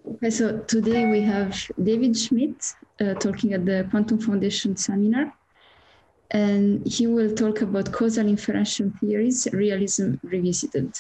Okay, so today we have David Schmidt talking at the Quantum Foundation seminar, and he will talk about causal inferential theories, realism revisited.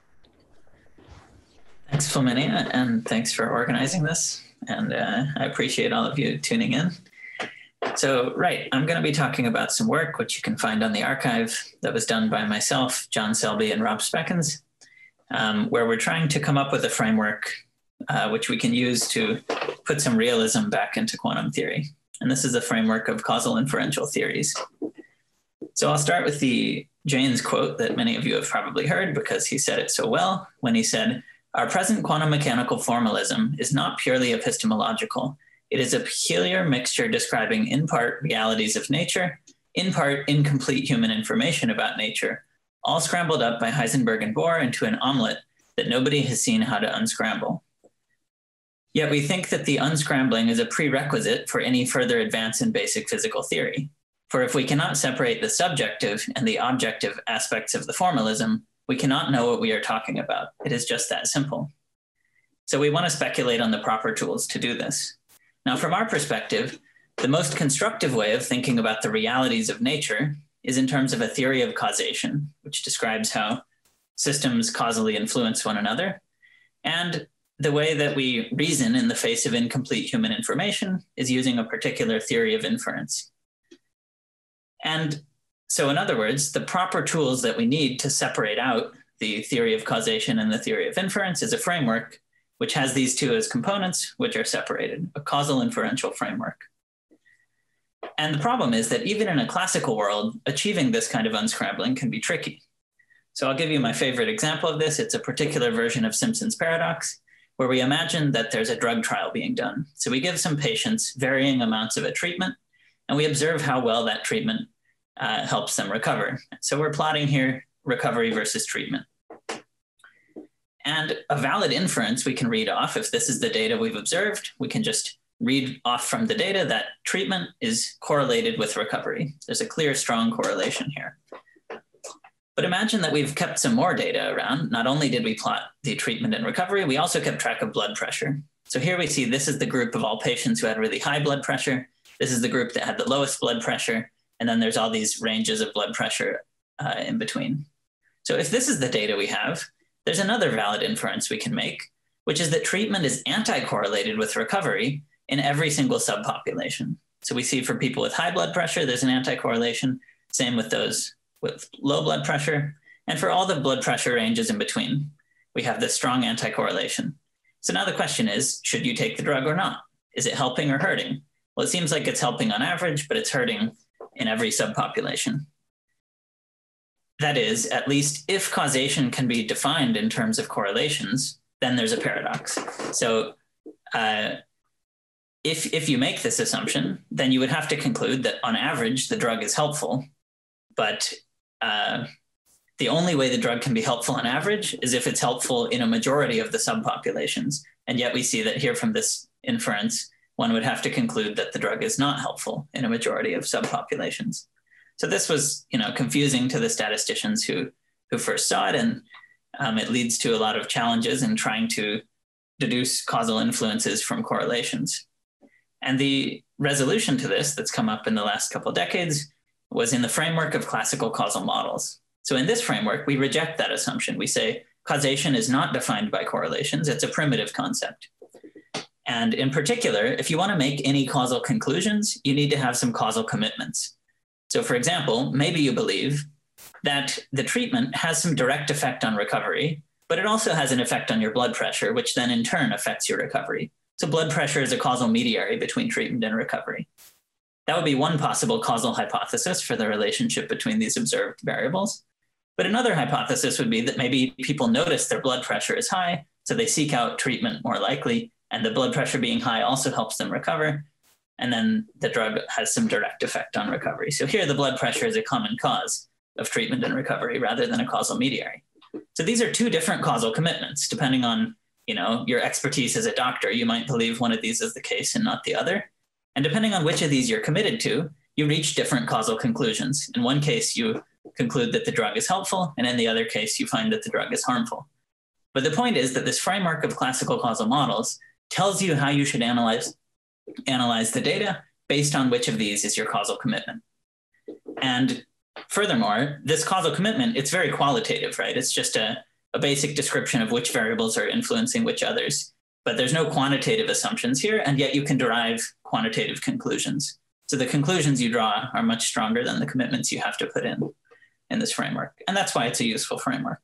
Thanks, Flaminia, and thanks for organizing this. And I appreciate all of you tuning in. So, I'm going to be talking about some work which you can find on the archive that was done by myself, John Selby, and Rob Speckens, where we're trying to come up with a framework which we can use to put some realism back into quantum theory. And this is a framework of causal inferential theories. So I'll start with the Jaynes quote that many of you have probably heard because he said it so well when he said, "Our present quantum mechanical formalism is not purely epistemological. It is a peculiar mixture describing in part realities of nature, in part incomplete human information about nature, all scrambled up by Heisenberg and Bohr into an omelet that nobody has seen how to unscramble. Yet we think that the unscrambling is a prerequisite for any further advance in basic physical theory. For if we cannot separate the subjective and the objective aspects of the formalism, we cannot know what we are talking about. It is just that simple." So we want to speculate on the proper tools to do this. Now, from our perspective, the most constructive way of thinking about the realities of nature is in terms of a theory of causation, which describes how systems causally influence one another. And the way that we reason in the face of incomplete human information is using a particular theory of inference. And so in other words, the proper tools that we need to separate out the theory of causation and the theory of inference is a framework which has these two as components, which are separated, a causal inferential framework. And the problem is that even in a classical world, achieving this kind of unscrambling can be tricky. So I'll give you my favorite example of this. It's a particular version of Simpson's paradox, where we imagine that there's a drug trial being done. So we give some patients varying amounts of a treatment, and we observe how well that treatment helps them recover. So we're plotting here recovery versus treatment. And a valid inference we can read off, if this is the data we've observed, we can just read off from the data that treatment is correlated with recovery. There's a clear, strong correlation here. But imagine that we've kept some more data around. Not only did we plot the treatment and recovery, we also kept track of blood pressure. So here we see this is the group of all patients who had really high blood pressure. This is the group that had the lowest blood pressure. And then there's all these ranges of blood pressure in between. So if this is the data we have, there's another valid inference we can make, which is that treatment is anti-correlated with recovery in every single subpopulation. So we see for people with high blood pressure, there's an anti-correlation, same with those with low blood pressure. And for all the blood pressure ranges in between, we have this strong anti-correlation. So now the question is, should you take the drug or not? Is it helping or hurting? Well, it seems like it's helping on average, but it's hurting in every subpopulation. That is, at least if causation can be defined in terms of correlations, then there's a paradox. So if you make this assumption, then you would have to conclude that on average, the drug is helpful. But the only way the drug can be helpful on average is if it's helpful in a majority of the subpopulations. And yet we see that here from this inference, one would have to conclude that the drug is not helpful in a majority of subpopulations. So this was, confusing to the statisticians who first saw it, and it leads to a lot of challenges in trying to deduce causal influences from correlations. And the resolution to this that's come up in the last couple of decades was in the framework of classical causal models. So in this framework, we reject that assumption. We say causation is not defined by correlations. It's a primitive concept. And in particular, if you want to make any causal conclusions, you need to have some causal commitments. So for example, maybe you believe that the treatment has some direct effect on recovery, but it also has an effect on your blood pressure, which then in turn affects your recovery. So blood pressure is a causal mediary between treatment and recovery. That would be one possible causal hypothesis for the relationship between these observed variables. But another hypothesis would be that maybe people notice their blood pressure is high, so they seek out treatment more likely, and the blood pressure being high also helps them recover. And then the drug has some direct effect on recovery. So here the blood pressure is a common cause of treatment and recovery rather than a causal mediary. So these are two different causal commitments. Depending on your expertise as a doctor, you might believe one of these is the case and not the other. And depending on which of these you're committed to, you reach different causal conclusions. In one case, you conclude that the drug is helpful, and in the other case, you find that the drug is harmful. But the point is that this framework of classical causal models tells you how you should analyze the data based on which of these is your causal commitment. And furthermore, this causal commitment, it's very qualitative, right? It's just a basic description of which variables are influencing which others, but there's no quantitative assumptions here, and yet you can derive quantitative conclusions. So the conclusions you draw are much stronger than the commitments you have to put in this framework. And that's why it's a useful framework.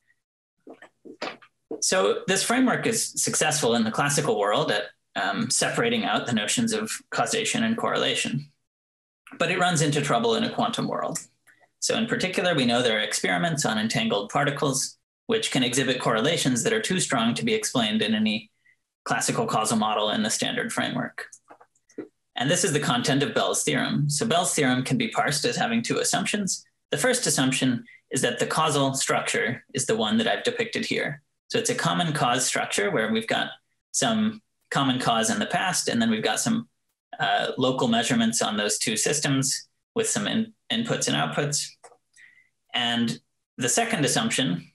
So this framework is successful in the classical world at separating out the notions of causation and correlation, but it runs into trouble in a quantum world. So in particular, we know there are experiments on entangled particles, which can exhibit correlations that are too strong to be explained in any classical causal model in the standard framework. And this is the content of Bell's theorem. So Bell's theorem can be parsed as having two assumptions. The first assumption is that the causal structure is the one that I've depicted here. So it's a common cause structure where we've got some common cause in the past, and then we've got some local measurements on those two systems with some inputs and outputs. And the second assumption,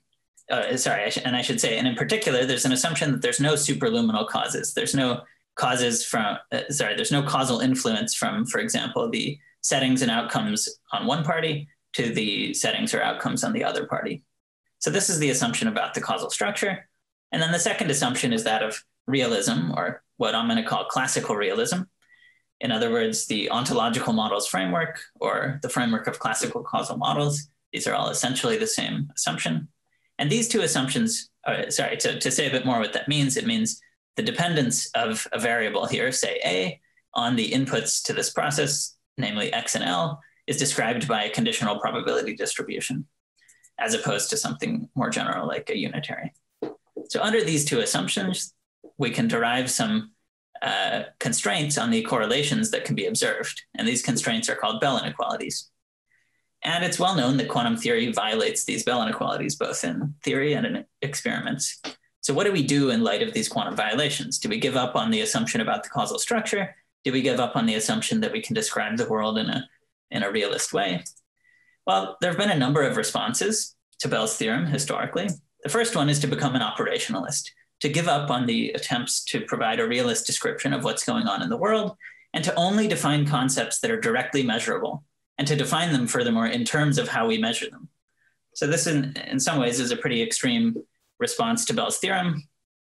I should say, and in particular, there's an assumption that there's no superluminal causes. There's no causes from, there's no causal influence from, for example, the settings and outcomes on one party to the settings or outcomes on the other party. So this is the assumption about the causal structure. And then the second assumption is that of realism, or what I'm going to call classical realism. In other words, the ontological models framework, or the framework of classical causal models. These are all essentially the same assumption. And these two assumptions, to say a bit more what that means, it means the dependence of a variable here, say A, on the inputs to this process, namely X and L, is described by a conditional probability distribution, as opposed to something more general like a unitary. So under these two assumptions, we can derive some constraints on the correlations that can be observed. And these constraints are called Bell inequalities. And it's well known that quantum theory violates these Bell inequalities, both in theory and in experiments. So what do we do in light of these quantum violations? Do we give up on the assumption about the causal structure? Do we give up on the assumption that we can describe the world in a realist way? Well, there have been a number of responses to Bell's theorem historically. The first one is to become an operationalist, to give up on the attempts to provide a realist description of what's going on in the world, and to only define concepts that are directly measurable, and to define them furthermore in terms of how we measure them. So this in some ways is a pretty extreme response to Bell's theorem,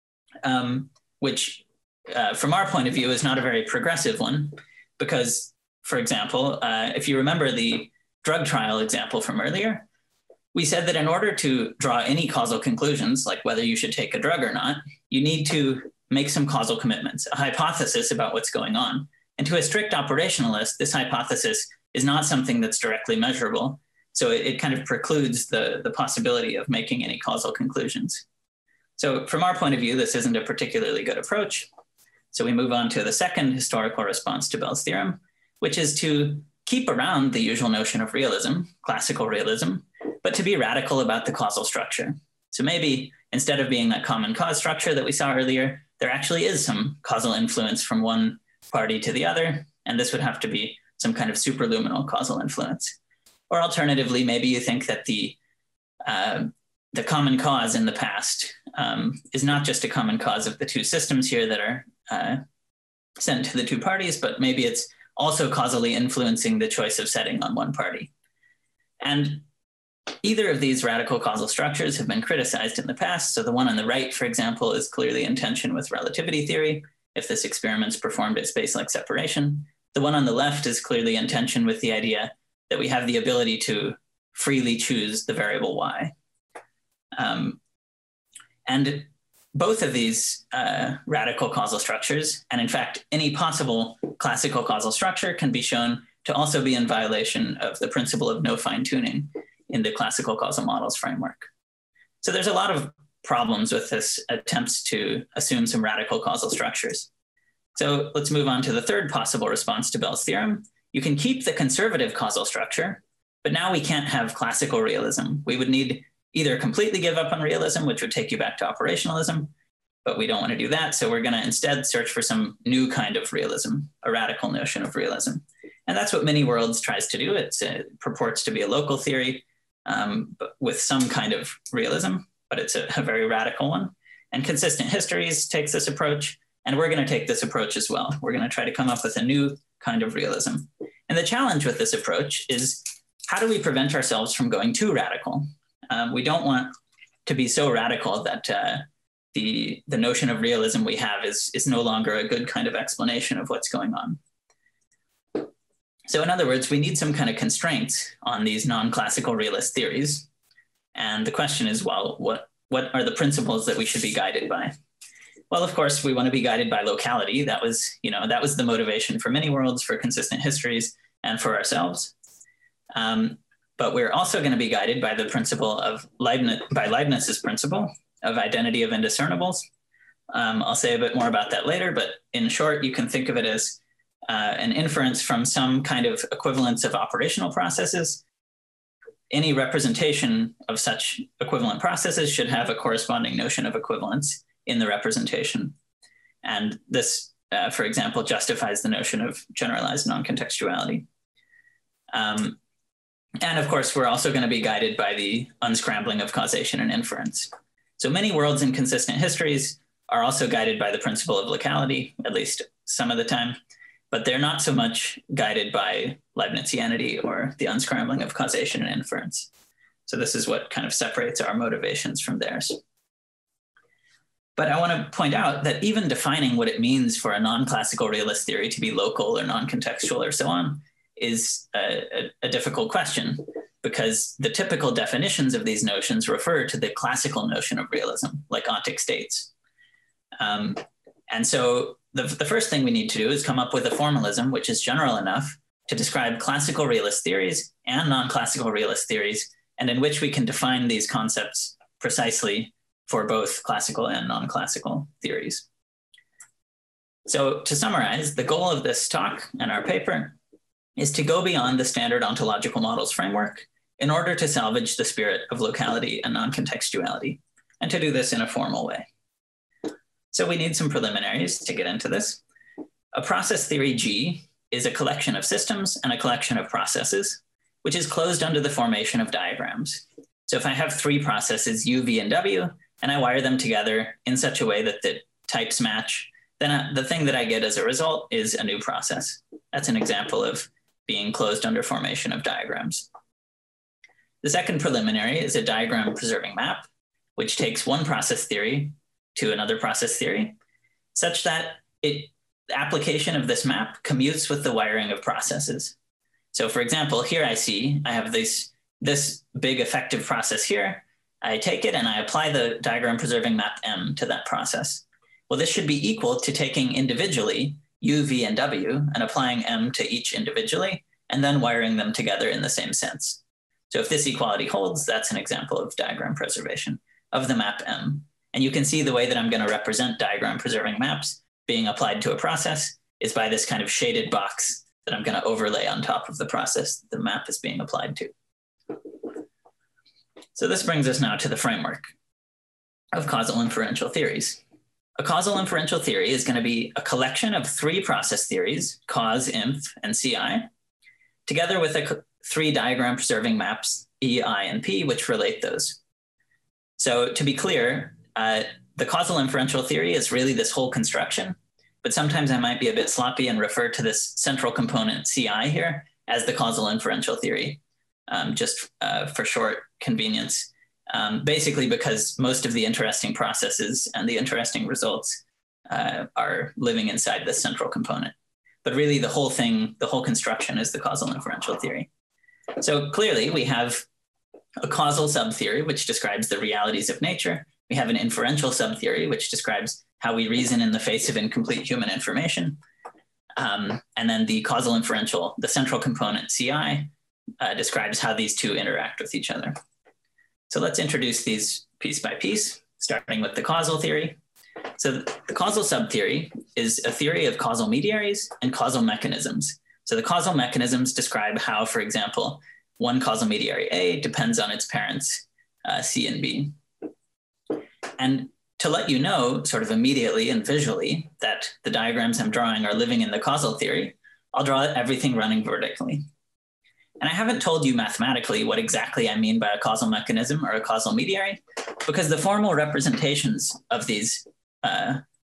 which from our point of view is not a very progressive one, because, for example, if you remember the drug trial example from earlier, we said that in order to draw any causal conclusions, like whether you should take a drug or not, you need to make some causal commitments, a hypothesis about what's going on. And to a strict operationalist, this hypothesis is not something that's directly measurable. So it kind of precludes the possibility of making any causal conclusions. So from our point of view, this isn't a particularly good approach. So we move on to the second historical response to Bell's theorem, which is to keep around the usual notion of realism, classical realism, but to be radical about the causal structure. So maybe instead of being that common cause structure that we saw earlier, there actually is some causal influence from one party to the other, and this would have to be some kind of superluminal causal influence. Or alternatively, maybe you think that the common cause in the past is not just a common cause of the two systems here that are sent to the two parties, but maybe it's also causally influencing the choice of setting on one party. And either of these radical causal structures have been criticized in the past. So the one on the right, for example, is clearly in tension with relativity theory, if this experiment's performed at space-like separation. The one on the left is clearly in tension with the idea that we have the ability to freely choose the variable y. And both of these radical causal structures, and in fact, any possible classical causal structure, can be shown to also be in violation of the principle of no fine-tuning in the classical causal models framework. So there's a lot of problems with this attempts to assume some radical causal structures. So let's move on to the third possible response to Bell's theorem. You can keep the conservative causal structure, but now we can't have classical realism. We would need either completely give up on realism, which would take you back to operationalism, but we don't want to do that. So we're going to instead search for some new kind of realism, a radical notion of realism. And that's what Many Worlds tries to do. It purports to be a local theory but with some kind of realism, but it's a very radical one. And Consistent Histories takes this approach. And we're going to take this approach as well. We're going to try to come up with a new kind of realism. And the challenge with this approach is, how do we prevent ourselves from going too radical? We don't want to be so radical that the notion of realism we have is no longer a good kind of explanation of what's going on. So in other words, we need some kind of constraints on these non-classical realist theories. And the question is, well, what are the principles that we should be guided by? Well, of course, we want to be guided by locality. That was the motivation for many worlds, for consistent histories, and for ourselves. But we're also going to be guided by the principle of Leibniz's principle of identity of indiscernibles. I'll say a bit more about that later, but in short, you can think of it as an inference from some kind of equivalence of operational processes. Any representation of such equivalent processes should have a corresponding notion of equivalence in the representation. And this, for example, justifies the notion of generalized non-contextuality. And of course, we're also going to be guided by the unscrambling of causation and inference. So many worlds in consistent histories are also guided by the principle of locality, at least some of the time, but they're not so much guided by Leibnizianity or the unscrambling of causation and inference. So this is what kind of separates our motivations from theirs. But I want to point out that even defining what it means for a non-classical realist theory to be local or non-contextual or so on is a difficult question, because the typical definitions of these notions refer to the classical notion of realism, like ontic states. And so the first thing we need to do is come up with a formalism which is general enough to describe classical realist theories and non-classical realist theories, and in which we can define these concepts precisely for both classical and non-classical theories. So to summarize, the goal of this talk and our paper is to go beyond the standard ontological models framework in order to salvage the spirit of locality and non-contextuality, and to do this in a formal way. So we need some preliminaries to get into this. A process theory G is a collection of systems and a collection of processes, which is closed under the formation of diagrams. So if I have three processes, U, V, and W, and I wire them together in such a way that the types match, then the thing that I get as a result is a new process. That's an example of being closed under formation of diagrams. The second preliminary is a diagram preserving map, which takes one process theory to another process theory, such that the application of this map commutes with the wiring of processes. So for example, here I have this big effective process here. I take it and I apply the diagram preserving map M to that process. Well, this should be equal to taking individually U, V, and W and applying M to each individually, and then wiring them together in the same sense. So if this equality holds, that's an example of diagram preservation of the map M. And you can see the way that I'm going to represent diagram preserving maps being applied to a process is by this kind of shaded box that I'm going to overlay on top of the process the map is being applied to. So this brings us now to the framework of causal inferential theories. A causal inferential theory is going to be a collection of three process theories, cause, inf, and CI, together with three diagram preserving maps, E, I, and P, which relate those. So to be clear, the causal inferential theory is really this whole construction, but sometimes I might be a bit sloppy and refer to this central component CI here as the causal inferential theory, just for short convenience. Basically because most of the interesting processes and the interesting results are living inside this central component. But really the whole thing, the whole construction is the causal inferential theory. So clearly we have a causal subtheory, which describes the realities of nature. We have an inferential subtheory, which describes how we reason in the face of incomplete human information. And then the causal inferential, the central component CI, describes how these two interact with each other. So let's introduce these piece by piece, starting with the causal theory. So the causal subtheory is a theory of causal mediaries and causal mechanisms. So the causal mechanisms describe how, for example, one causal mediary A depends on its parents, C and B. And to let you know sort of immediately and visually that the diagrams I'm drawing are living in the causal theory, I'll draw everything running vertically. And I haven't told you mathematically what exactly I mean by a causal mechanism or a causal mediary, because the formal representations of these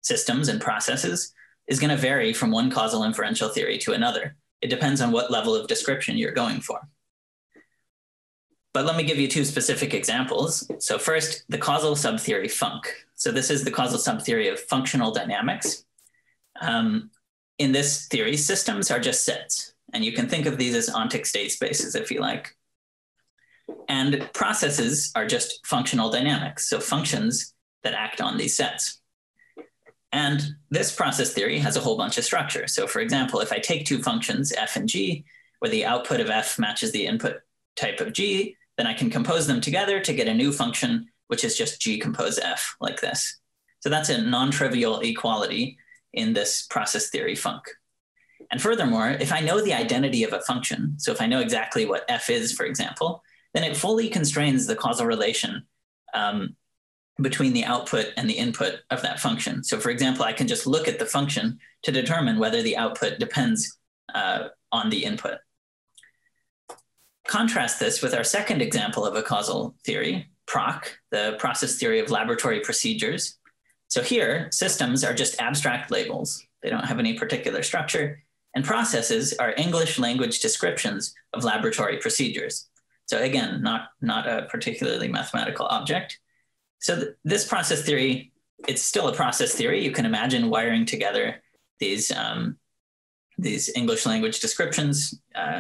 systems and processes is going to vary from one causal inferential theory to another. It depends on what level of description you're going for. But let me give you two specific examples. So first, the causal subtheory func. So this is the causal subtheory of functional dynamics. In this theory, systems are just sets, and you can think of these as ontic state spaces if you like. And processes are just functional dynamics, so functions that act on these sets. And this process theory has a whole bunch of structure. So for example, if I take two functions, f and g, where the output of f matches the input type of g, then I can compose them together to get a new function, which is just g compose f, like this. So that's a non-trivial equality in this process theory func. And furthermore, if I know the identity of a function, so if I know exactly what f is, for example, then it fully constrains the causal relation between the output and the input of that function. So for example, I can just look at the function to determine whether the output depends on the input. Contrast this with our second example of a causal theory, PROC, the process theory of laboratory procedures. So here, systems are just abstract labels. They don't have any particular structure, and processes are English language descriptions of laboratory procedures. So again, not a particularly mathematical object. So this process theory, it's still a process theory. You can imagine wiring together these English language descriptions.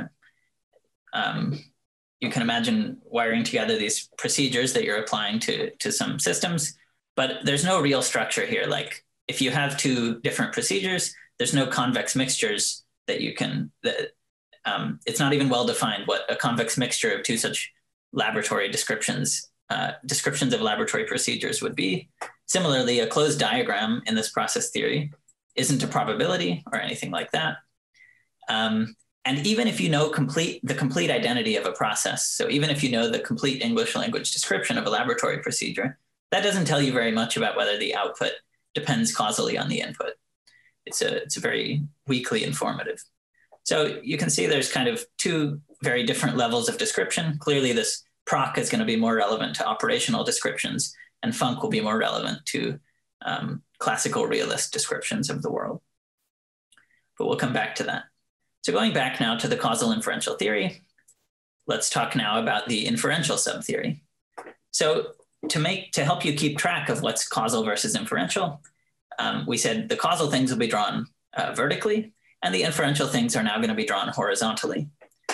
You can imagine wiring together these procedures that you're applying to some systems, but there's no real structure here. Like if you have two different procedures, there's no convex mixtures that you can, it's not even well defined what a convex mixture of two such laboratory descriptions of laboratory procedures would be. Similarly, a closed diagram in this process theory isn't a probability or anything like that. And even if you know the complete identity of a process, so even if you know the complete English language description of a laboratory procedure, that doesn't tell you very much about whether the output depends causally on the input. It's a very weakly informative. So you can see there's kind of two very different levels of description. Clearly this PROC is going to be more relevant to operational descriptions, and func will be more relevant to classical realist descriptions of the world. But we'll come back to that. So going back now to the causal inferential theory, let's talk now about the inferential subtheory. So to help you keep track of what's causal versus inferential, we said the causal things will be drawn vertically, and the inferential things are now going to be drawn horizontally.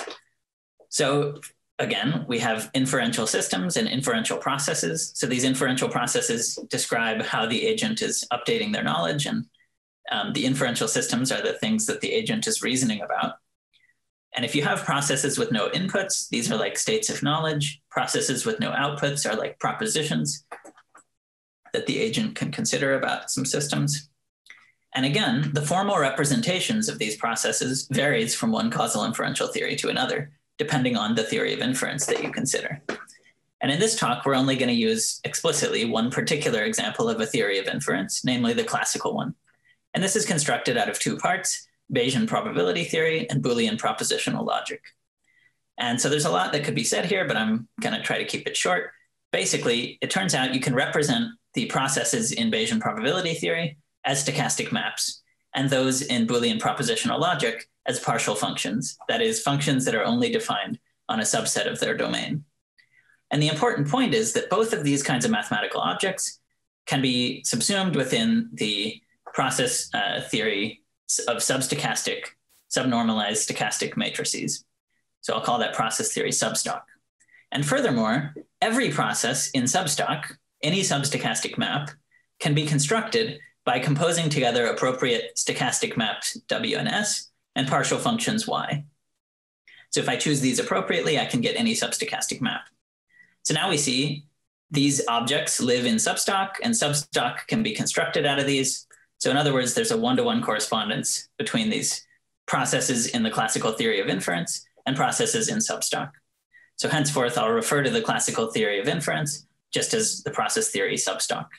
So again, we have inferential systems and inferential processes. So these inferential processes describe how the agent is updating their knowledge, and the inferential systems are the things that the agent is reasoning about. And if you have processes with no inputs, these are like states of knowledge. Processes with no outputs are like propositions that the agent can consider about some systems. And again, the formal representations of these processes varies from one causal inferential theory to another, depending on the theory of inference that you consider. And in this talk, we're only going to use explicitly one particular example of a theory of inference, namely the classical one. And this is constructed out of two parts: Bayesian probability theory and Boolean propositional logic. And so there's a lot that could be said here, but I'm going to try to keep it short. Basically, it turns out you can represent the processes in Bayesian probability theory as stochastic maps, and those in Boolean propositional logic as partial functions, that is, functions that are only defined on a subset of their domain. And the important point is that both of these kinds of mathematical objects can be subsumed within the process theory of substochastic, subnormalized stochastic matrices. So I'll call that process theory substock. And furthermore, every process in substock, any substochastic map, can be constructed by composing together appropriate stochastic maps W and S and partial functions Y. So if I choose these appropriately, I can get any substochastic map. So now we see these objects live in substock, and substock can be constructed out of these. So in other words, there's a one-to-one correspondence between these processes in the classical theory of inference and processes in substock. So henceforth, I'll refer to the classical theory of inference just as the process theory substock.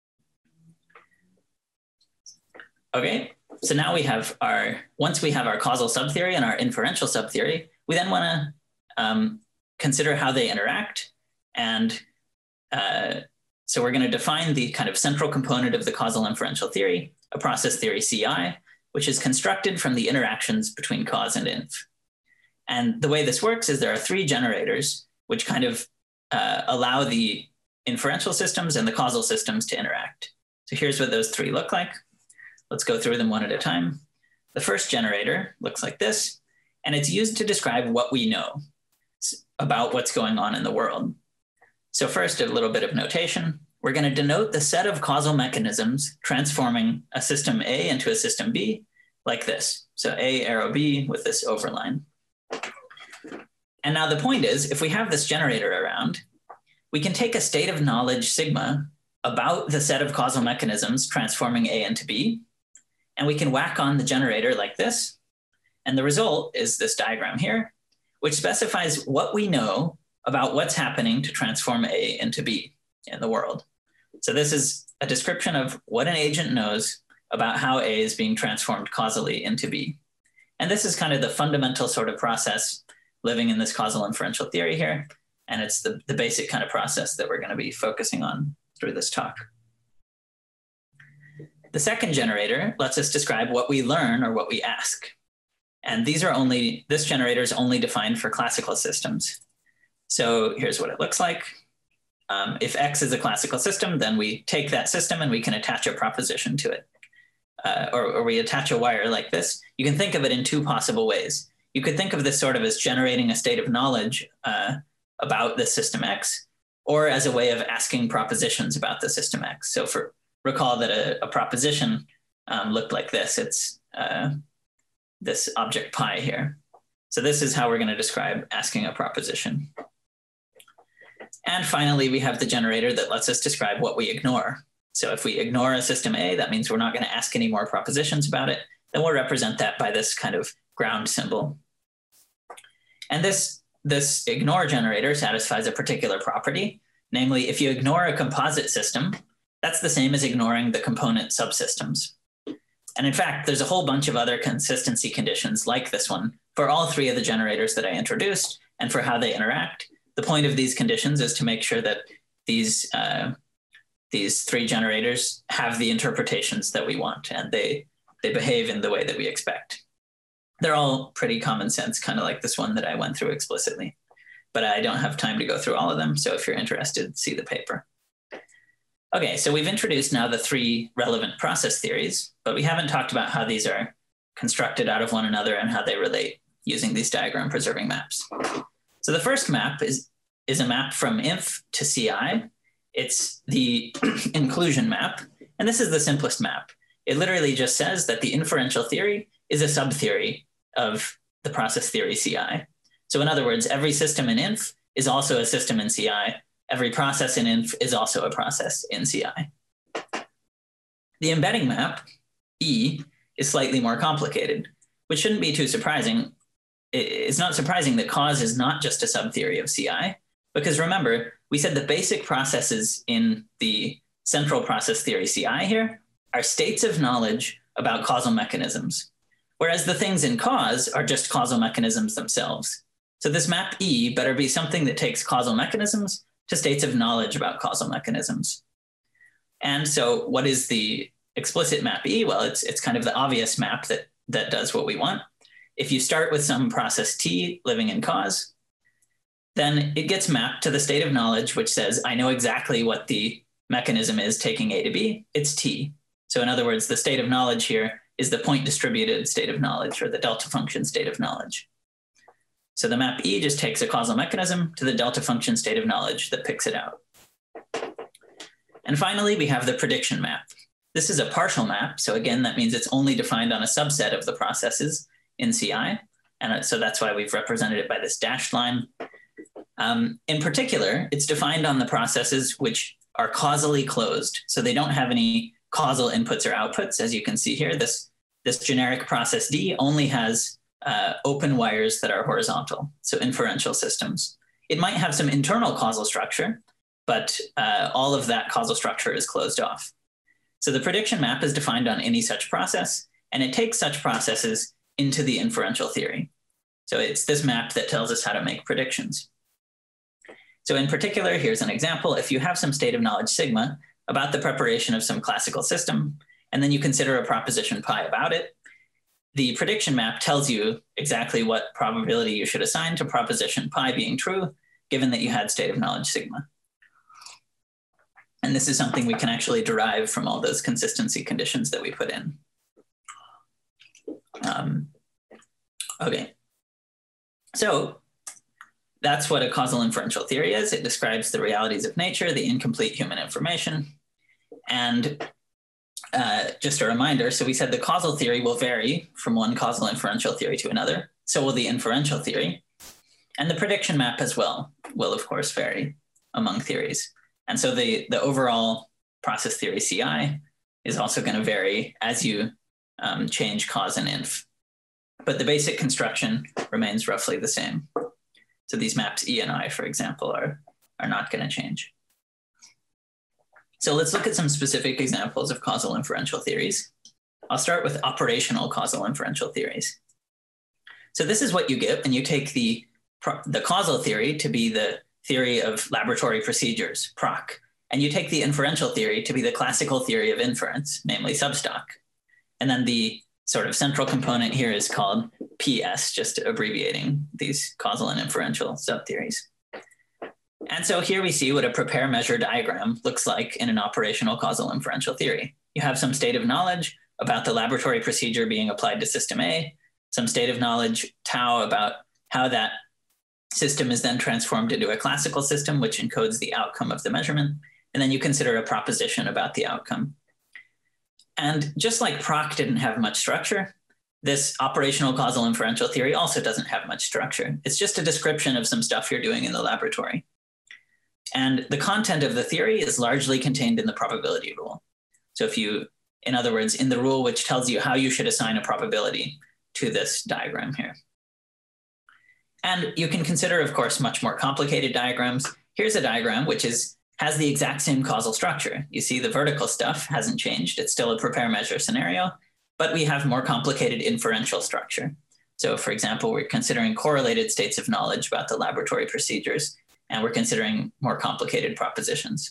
Okay, so now we have once we have our causal subtheory and our inferential subtheory, we then want to consider how they interact and So we're going to define the kind of central component of the causal inferential theory, a process theory CI, which is constructed from the interactions between cause and inf. And the way this works is there are three generators which kind of allow the inferential systems and the causal systems to interact. So here's what those three look like. Let's go through them one at a time. The first generator looks like this, and it's used to describe what we know about what's going on in the world. So first, a little bit of notation. We're going to denote the set of causal mechanisms transforming a system A into a system B like this. So A arrow B with this overline. And now the point is, if we have this generator around, we can take a state of knowledge sigma about the set of causal mechanisms transforming A into B, and we can whack on the generator like this. And the result is this diagram here, which specifies what we know about what's happening to transform A into B in the world. So this is a description of what an agent knows about how A is being transformed causally into B. And this is kind of the fundamental sort of process living in this causal inferential theory here. And it's the basic kind of process that we're going to be focusing on through this talk. The second generator lets us describe what we learn or what we ask. And this generator is only defined for classical systems. So here's what it looks like. If X is a classical system, then we take that system and we can attach a proposition to it. Or we attach a wire like this. You can think of it in two possible ways. You could think of this sort of as generating a state of knowledge about the system X, or as a way of asking propositions about the system X. So recall that a proposition looked like this. It's this object pi here. So this is how we're going to describe asking a proposition. And finally, we have the generator that lets us describe what we ignore. So if we ignore a system A, that means we're not going to ask any more propositions about it. Then we'll represent that by this kind of ground symbol. And this ignore generator satisfies a particular property. Namely, if you ignore a composite system, that's the same as ignoring the component subsystems. And in fact, there's a whole bunch of other consistency conditions like this one for all three of the generators that I introduced and for how they interact. The point of these conditions is to make sure that these three generators have the interpretations that we want, and they behave in the way that we expect. They're all pretty common sense, kind of like this one that I went through explicitly, but I don't have time to go through all of them. So if you're interested, see the paper. Okay, so we've introduced now the three relevant process theories, but we haven't talked about how these are constructed out of one another and how they relate using these diagram preserving maps. So the first map is a map from inf to CI. It's the inclusion map, and this is the simplest map. It literally just says that the inferential theory is a subtheory of the process theory CI. So in other words, every system in inf is also a system in CI. Every process in inf is also a process in CI. The embedding map, E, is slightly more complicated, which shouldn't be too surprising. It's not surprising that cause is not just a subtheory of CI, because remember, we said the basic processes in the central process theory CI here are states of knowledge about causal mechanisms, whereas the things in cause are just causal mechanisms themselves. So this map E better be something that takes causal mechanisms to states of knowledge about causal mechanisms. And so what is the explicit map E? Well, it's kind of the obvious map that does what we want. If you start with some process T living in cause, then it gets mapped to the state of knowledge, which says, I know exactly what the mechanism is taking A to B, it's T. So in other words, the state of knowledge here is the point distributed state of knowledge, or the delta function state of knowledge. So the map E just takes a causal mechanism to the delta function state of knowledge that picks it out. And finally, we have the prediction map. This is a partial map. So again, that means it's only defined on a subset of the processes in CI. And so that's why we've represented it by this dashed line. In particular, it's defined on the processes which are causally closed. So they don't have any causal inputs or outputs. As you can see here, this generic process D only has open wires that are horizontal, so inferential systems. It might have some internal causal structure, but all of that causal structure is closed off. So the prediction map is defined on any such process, and it takes such processes into the inferential theory. So it's this map that tells us how to make predictions. So in particular, here's an example. If you have some state of knowledge sigma about the preparation of some classical system, and then you consider a proposition pi about it, the prediction map tells you exactly what probability you should assign to proposition pi being true, given that you had state of knowledge sigma. And this is something we can actually derive from all those consistency conditions that we put in. Okay, so that's what a causal inferential theory is. It describes the realities of nature, the incomplete human information. And just a reminder, so we said the causal theory will vary from one causal inferential theory to another. So will the inferential theory. And the prediction map as well will, of course, vary among theories. And so the overall process theory CI is also going to vary as you change cause and inf. But the basic construction remains roughly the same. So these maps E and I, for example, are not going to change. So let's look at some specific examples of causal inferential theories. I'll start with operational causal inferential theories. So this is what you get when you take the causal theory to be the theory of laboratory procedures, PROC, and you take the inferential theory to be the classical theory of inference, namely substock. And then the sort of central component here is called PS, just abbreviating these causal and inferential subtheories. And so here we see what a prepare measure diagram looks like in an operational causal inferential theory. You have some state of knowledge about the laboratory procedure being applied to system A, some state of knowledge tau about how that system is then transformed into a classical system, which encodes the outcome of the measurement. And then you consider a proposition about the outcome. And just like PROC didn't have much structure, this operational causal inferential theory also doesn't have much structure. It's just a description of some stuff you're doing in the laboratory. And the content of the theory is largely contained in the probability rule. So if you, in other words, in the rule which tells you how you should assign a probability to this diagram here. And you can consider, of course, much more complicated diagrams. Here's a diagram which has the exact same causal structure. You see the vertical stuff hasn't changed. It's still a prepare measure scenario, but we have more complicated inferential structure. So for example, we're considering correlated states of knowledge about the laboratory procedures, and we're considering more complicated propositions.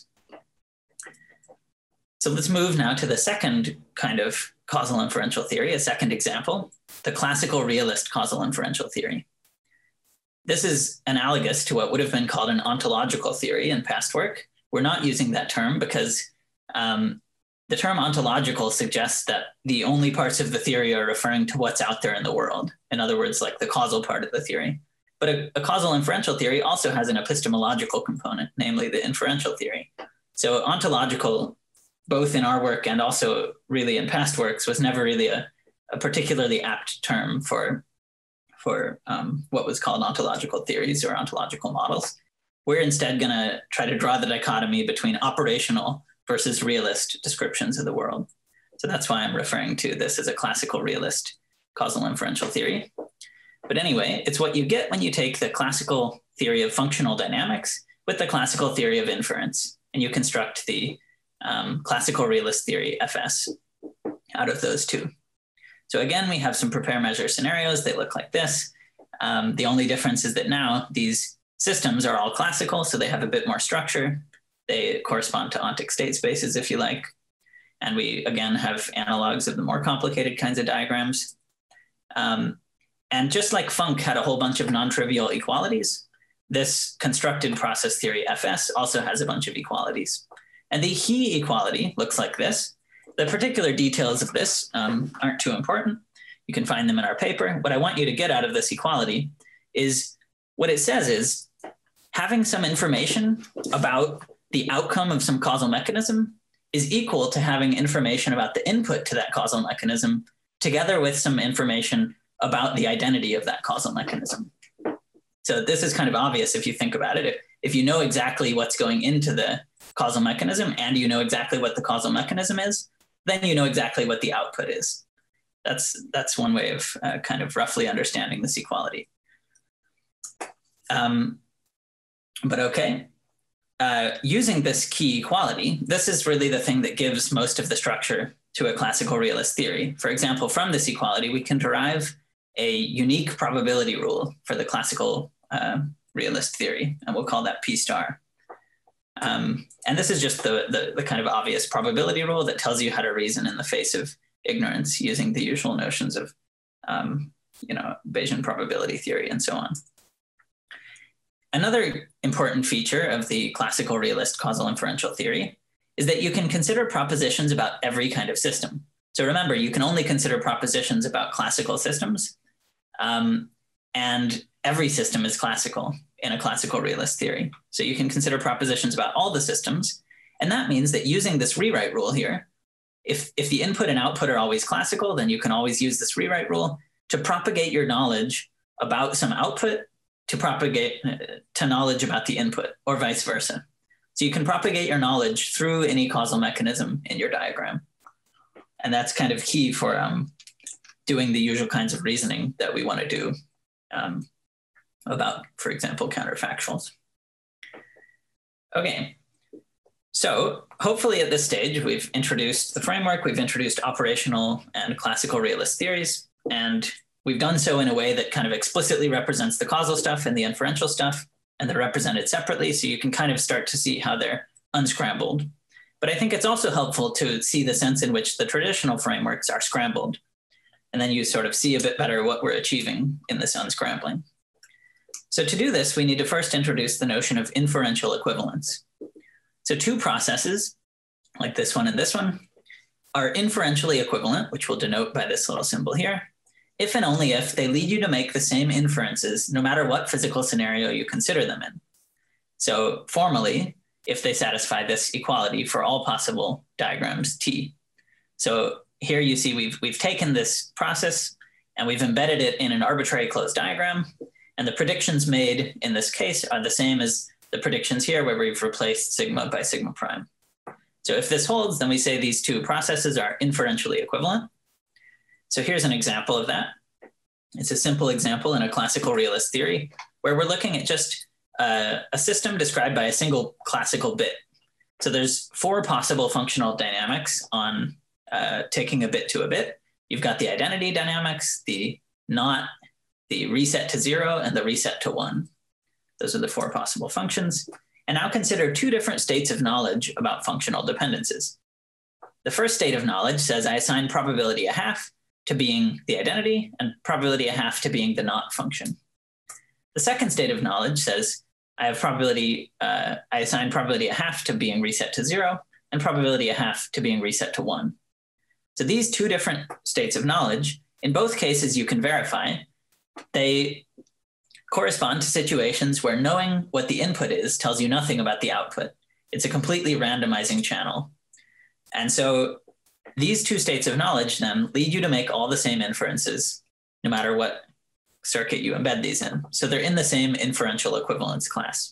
So let's move now to the second kind of causal inferential theory, a second example, the classical realist causal inferential theory. This is analogous to what would have been called an ontological theory in past work. We're not using that term because the term ontological suggests that the only parts of the theory are referring to what's out there in the world. In other words, like the causal part of the theory. But a causal inferential theory also has an epistemological component, namely the inferential theory. So ontological, both in our work and also really in past works, was never really a particularly apt term for what was called ontological theories or ontological models. We're instead going to try to draw the dichotomy between operational versus realist descriptions of the world. So that's why I'm referring to this as a classical realist causal inferential theory. But anyway, it's what you get when you take the classical theory of functional dynamics with the classical theory of inference, and you construct the classical realist theory, FS, out of those two. So again, we have some prepare measure scenarios. They look like this. The only difference is that now these systems are all classical, so they have a bit more structure. They correspond to ontic state spaces, if you like. And we, again, have analogs of the more complicated kinds of diagrams. And just like Funk had a whole bunch of non-trivial equalities, this constructed process theory FS also has a bunch of equalities. And the He equality looks like this. The particular details of this aren't too important. You can find them in our paper. What I want you to get out of this equality is what it says is having some information about the outcome of some causal mechanism is equal to having information about the input to that causal mechanism together with some information about the identity of that causal mechanism. So this is kind of obvious if you think about it. If you know exactly what's going into the causal mechanism and you know exactly what the causal mechanism is, then you know exactly what the output is. That's one way of kind of roughly understanding this equality. But okay, using this key equality, this is really the thing that gives most of the structure to a classical realist theory. For example, from this equality, we can derive a unique probability rule for the classical realist theory, and we'll call that P star. And this is just the kind of obvious probability rule that tells you how to reason in the face of ignorance using the usual notions of, Bayesian probability theory and so on. Another important feature of the classical realist causal inferential theory is that you can consider propositions about every kind of system. So remember, you can only consider propositions about classical systems, and every system is classical in a classical realist theory. So you can consider propositions about all the systems, and that means that using this rewrite rule here, if the input and output are always classical, then you can always use this rewrite rule to propagate your knowledge about some output to propagate to knowledge about the input, or vice versa. So you can propagate your knowledge through any causal mechanism in your diagram. And that's kind of key for doing the usual kinds of reasoning that we want to do about, for example, counterfactuals. Okay, so hopefully at this stage, we've introduced the framework, we've introduced operational and classical realist theories, and we've done so in a way that kind of explicitly represents the causal stuff and the inferential stuff, and they're represented separately, so you can kind of start to see how they're unscrambled. But I think it's also helpful to see the sense in which the traditional frameworks are scrambled. And then you sort of see a bit better what we're achieving in this unscrambling. So to do this, we need to first introduce the notion of inferential equivalence. So two processes, like this one and this one, are inferentially equivalent, which we'll denote by this little symbol here, if and only if they lead you to make the same inferences, no matter what physical scenario you consider them in. So formally, if they satisfy this equality for all possible diagrams T. So here you see we've taken this process and we've embedded it in an arbitrary closed diagram, and the predictions made in this case are the same as the predictions here where we've replaced sigma by sigma prime. So if this holds, then we say these two processes are inferentially equivalent. So here's an example of that. It's a simple example in a classical realist theory where we're looking at just a system described by a single classical bit. So there's 4 possible functional dynamics on taking a bit to a bit. You've got the identity dynamics, the not, the reset to 0, and the reset to 1. Those are the 4 possible functions. And now consider 2 different states of knowledge about functional dependencies. The first state of knowledge says I assign probability 1/2 to being the identity and probability 1/2 to being the not function. The second state of knowledge says I have probability, I assign probability 1/2 to being reset to 0 and probability 1/2 to being reset to 1. So these 2 different states of knowledge, in both cases you can verify, they correspond to situations where knowing what the input is tells you nothing about the output. It's a completely randomizing channel. And so these 2 states of knowledge then lead you to make all the same inferences, no matter what circuit you embed these in. So they're in the same inferential equivalence class.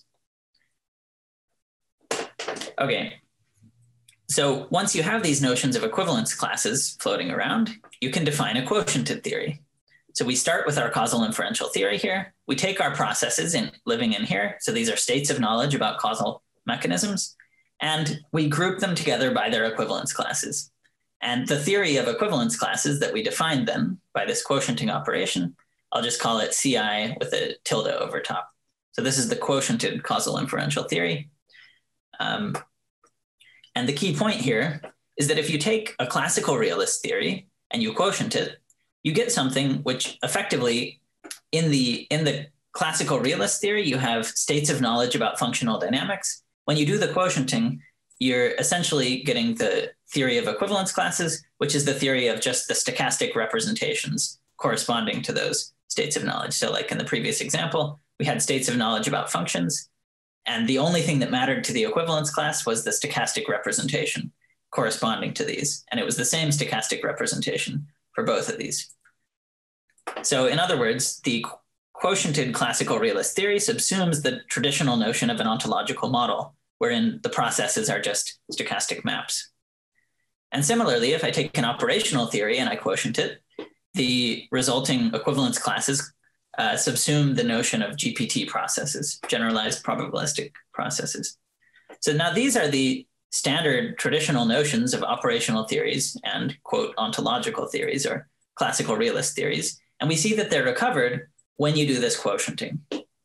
Okay, so once you have these notions of equivalence classes floating around, you can define a quotiented theory. So we start with our causal inferential theory here. We take our processes living in here. So these are states of knowledge about causal mechanisms, and we group them together by their equivalence classes. And the theory of equivalence classes that we defined then by this quotienting operation, I'll just call it CI with a tilde over top. So this is the quotiented causal inferential theory. And the key point here is that if you take a classical realist theory and you quotient it, you get something which effectively in the classical realist theory, you have states of knowledge about functional dynamics. When you do the quotienting, you're essentially getting the theory of equivalence classes, which is the theory of just the stochastic representations corresponding to those states of knowledge. So like in the previous example, we had states of knowledge about functions, and the only thing that mattered to the equivalence class was the stochastic representation corresponding to these. And it was the same stochastic representation for both of these. So in other words, the quotiented classical realist theory subsumes the traditional notion of an ontological model, wherein the processes are just stochastic maps. And similarly, if I take an operational theory and I quotient it, the resulting equivalence classes subsume the notion of GPT processes, generalized probabilistic processes. So now these are the standard traditional notions of operational theories and, quote, ontological theories or classical realist theories. And we see that they're recovered when you do this quotienting.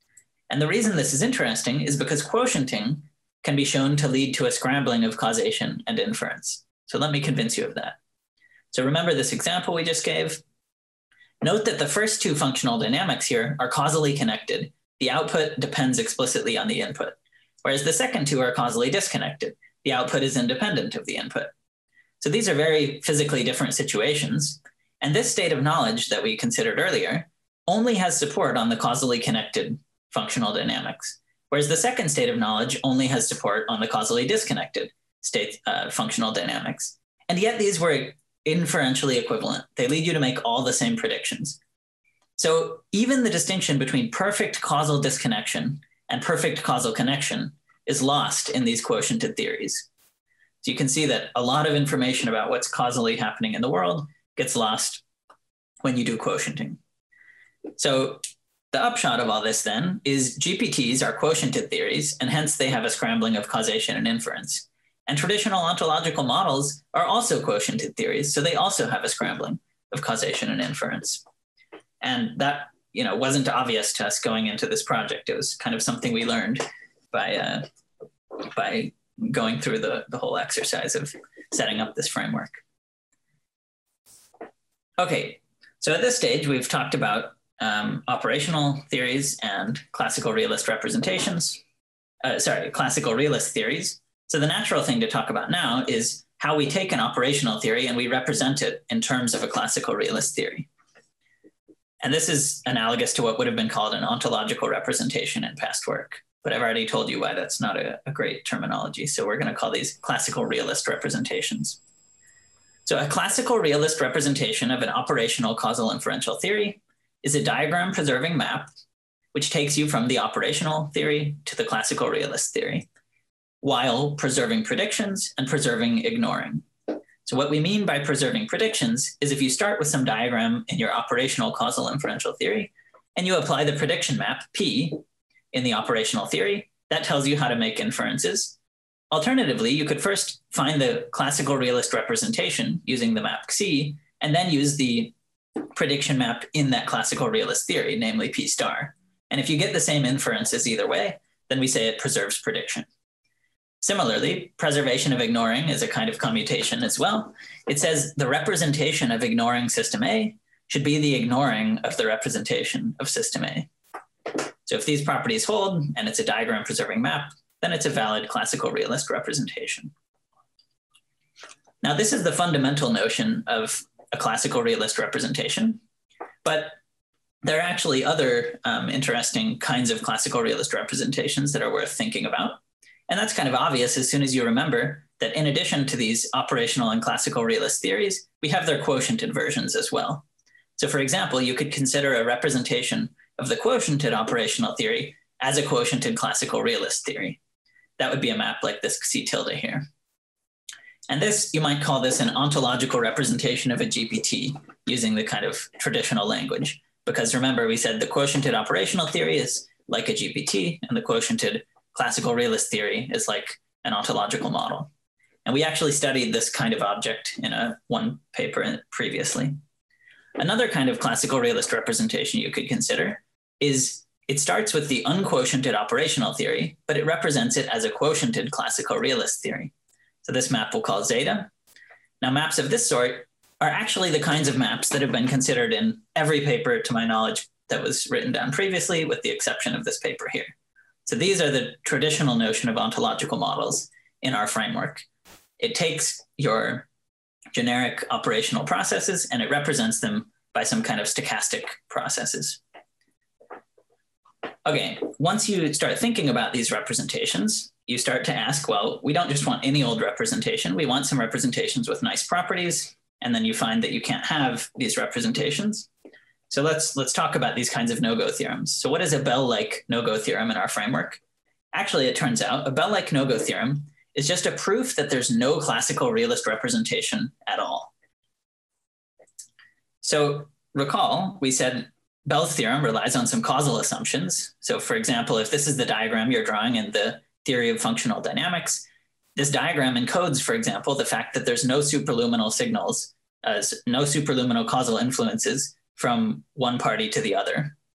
And the reason this is interesting is because quotienting can be shown to lead to a scrambling of causation and inference. So let me convince you of that. So remember this example we just gave? Note that the first two functional dynamics here are causally connected. The output depends explicitly on the input, whereas the second two are causally disconnected. The output is independent of the input. So these are very physically different situations. And this state of knowledge that we considered earlier only has support on the causally connected functional dynamics, whereas the second state of knowledge only has support on the causally disconnected functional dynamics. And yet these were inferentially equivalent. They lead you to make all the same predictions. So even the distinction between perfect causal disconnection and perfect causal connection is lost in these quotiented theories. So you can see that a lot of information about what's causally happening in the world gets lost when you do quotienting. So the upshot of all this then is GPTs are quotiented theories, and hence they have a scrambling of causation and inference. And traditional ontological models are also quotiented theories, so they also have a scrambling of causation and inference. And that, wasn't obvious to us going into this project. It was kind of something we learned by going through the whole exercise of setting up this framework. Okay, so at this stage, we've talked about operational theories and classical realist representations. Classical realist theories. So the natural thing to talk about now is how we take an operational theory and we represent it in terms of a classical realist theory. And this is analogous to what would have been called an ontological representation in past work. But I've already told you why that's not a great terminology. So we're going to call these classical realist representations. So a classical realist representation of an operational causal inferential theory is a diagram preserving map, which takes you from the operational theory to the classical realist theory, while preserving predictions and preserving ignoring. So what we mean by preserving predictions is if you start with some diagram in your operational causal inferential theory, and you apply the prediction map P in the operational theory, that tells you how to make inferences. Alternatively, you could first find the classical realist representation using the map C, and then use the prediction map in that classical realist theory, namely P star. And if you get the same inferences either way, then we say it preserves prediction. Similarly, preservation of ignoring is a kind of commutation as well. It says the representation of ignoring system A should be the ignoring of the representation of system A. So if these properties hold and it's a diagram preserving map, then it's a valid classical realist representation. Now, this is the fundamental notion of a classical realist representation, but there are actually other interesting kinds of classical realist representations that are worth thinking about. And that's kind of obvious as soon as you remember that in addition to these operational and classical realist theories, we have their quotiented versions as well. So for example, you could consider a representation of the quotiented operational theory as a quotiented classical realist theory. That would be a map like this C tilde here. And this, you might call this an ontological representation of a GPT using the kind of traditional language. Because remember, we said the quotiented operational theory is like a GPT, and the quotiented classical realist theory is like an ontological model. And we actually studied this kind of object in one paper previously. Another kind of classical realist representation you could consider is it starts with the unquotiented operational theory, but it represents it as a quotiented classical realist theory. So this map we'll call zeta. Now, maps of this sort are actually the kinds of maps that have been considered in every paper, to my knowledge, that was written down previously, with the exception of this paper here. So these are the traditional notion of ontological models in our framework. It takes your generic operational processes and it represents them by some kind of stochastic processes. Okay, once you start thinking about these representations, you start to ask, well, we don't just want any old representation. We want some representations with nice properties. And then you find that you can't have these representations. So let's talk about these kinds of no-go theorems. So what is a Bell-like no-go theorem in our framework? Actually, it turns out a Bell-like no-go theorem is just a proof that there's no classical realist representation at all. So recall, we said Bell's theorem relies on some causal assumptions. So for example, if this is the diagram you're drawing in the theory of functional dynamics, this diagram encodes, for example, the fact that there's no superluminal signals, no superluminal causal influences from one party to the other.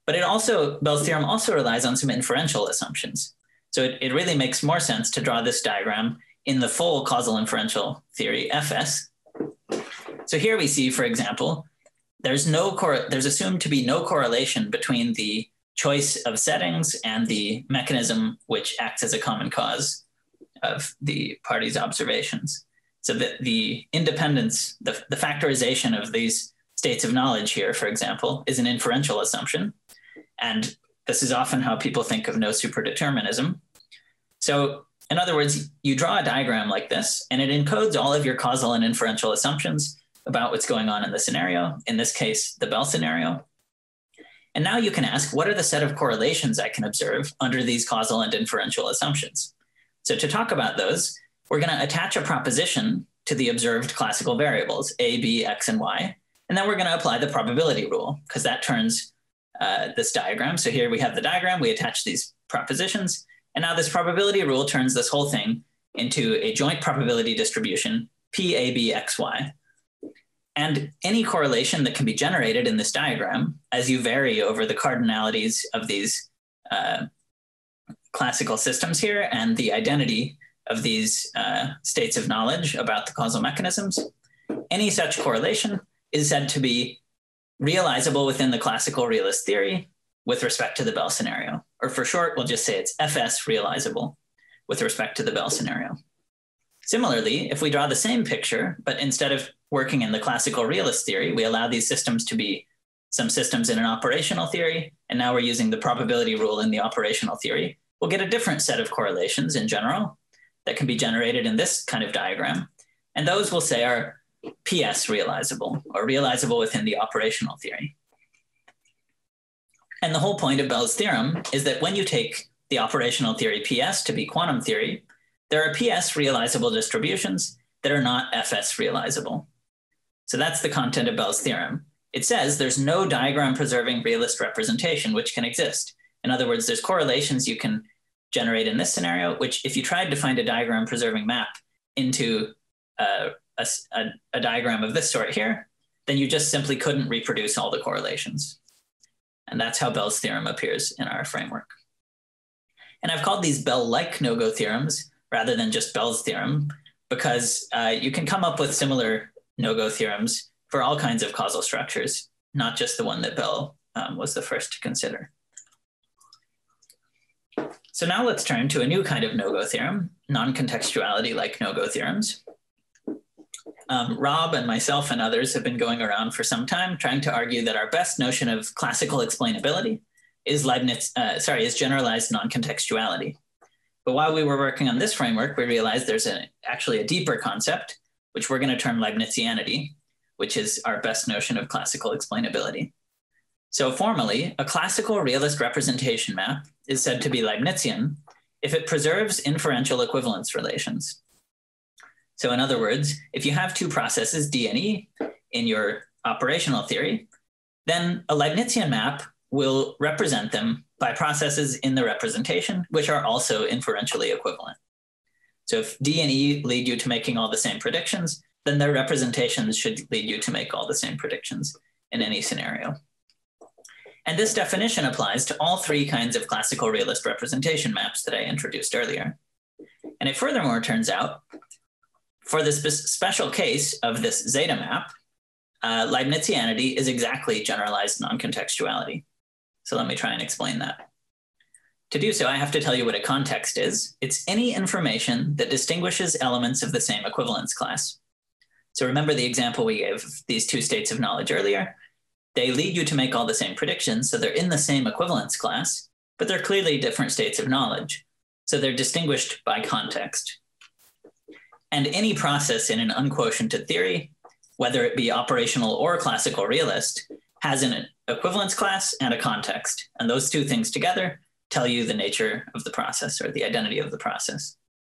But Bell's theorem also relies on some inferential assumptions. So it really makes more sense to draw this diagram in the full causal inferential theory, FS. So here we see, for example, there's assumed to be no correlation between the choice of settings and the mechanism which acts as a common cause of the parties' observations. So that the independence, the factorization of these states of knowledge here, for example, is an inferential assumption. And this is often how people think of no superdeterminism. So in other words, you draw a diagram like this, and it encodes all of your causal and inferential assumptions about what's going on in the scenario, in this case, the Bell scenario. And now you can ask, what are the set of correlations I can observe under these causal and inferential assumptions? So to talk about those, we're going to attach a proposition to the observed classical variables, A, B, X, and Y. And then we're going to apply the probability rule, because that turns this diagram. So here we have the diagram, we attach these propositions, and now this probability rule turns this whole thing into a joint probability distribution, P, A, B, X, Y. And any correlation that can be generated in this diagram, as you vary over the cardinalities of these classical systems here and the identity of these states of knowledge about the causal mechanisms, any such correlation is said to be realizable within the classical realist theory with respect to the Bell scenario. Or for short, we'll just say it's FS realizable with respect to the Bell scenario. Similarly, if we draw the same picture, but instead of working in the classical realist theory, we allow these systems to be some systems in an operational theory, and now we're using the probability rule in the operational theory, we'll get a different set of correlations in general that can be generated in this kind of diagram. And those we'll say are PS realizable, or realizable within the operational theory. And the whole point of Bell's theorem is that when you take the operational theory PS to be quantum theory, there are PS realizable distributions that are not FS realizable. So that's the content of Bell's theorem. It says there's no diagram preserving realist representation which can exist. In other words, there's correlations you can generate in this scenario, which if you tried to find a diagram preserving map into a diagram of this sort here, then you just simply couldn't reproduce all the correlations. And that's how Bell's theorem appears in our framework. And I've called these Bell-like no-go theorems rather than just Bell's theorem, because you can come up with similar no-go theorems for all kinds of causal structures, not just the one that Bell was the first to consider. So now let's turn to a new kind of no-go theorem, non-contextuality-like no-go theorems. Rob and myself and others have been going around for some time trying to argue that our best notion of classical explainability is generalized non-contextuality. But while we were working on this framework, we realized there's actually a deeper concept, which we're going to term Leibnizianity, which is our best notion of classical explainability. So formally, a classical realist representation map is said to be Leibnizian if it preserves inferential equivalence relations. So in other words, if you have two processes, D and E, in your operational theory, then a Leibnizian map will represent them by processes in the representation, which are also inferentially equivalent. So if D and E lead you to making all the same predictions, then their representations should lead you to make all the same predictions in any scenario. And this definition applies to all three kinds of classical realist representation maps that I introduced earlier. And it furthermore turns out, for this special case of this zeta map, Leibnizianity is exactly generalized non-contextuality. So let me try and explain that. To do so, I have to tell you what a context is. It's any information that distinguishes elements of the same equivalence class. So remember the example we gave of these two states of knowledge earlier. They lead you to make all the same predictions, so they're in the same equivalence class, but they're clearly different states of knowledge. So they're distinguished by context. And any process in an unquotiented theory, whether it be operational or classical realist, has an equivalence class and a context. And those two things together tell you the nature of the process or the identity of the process.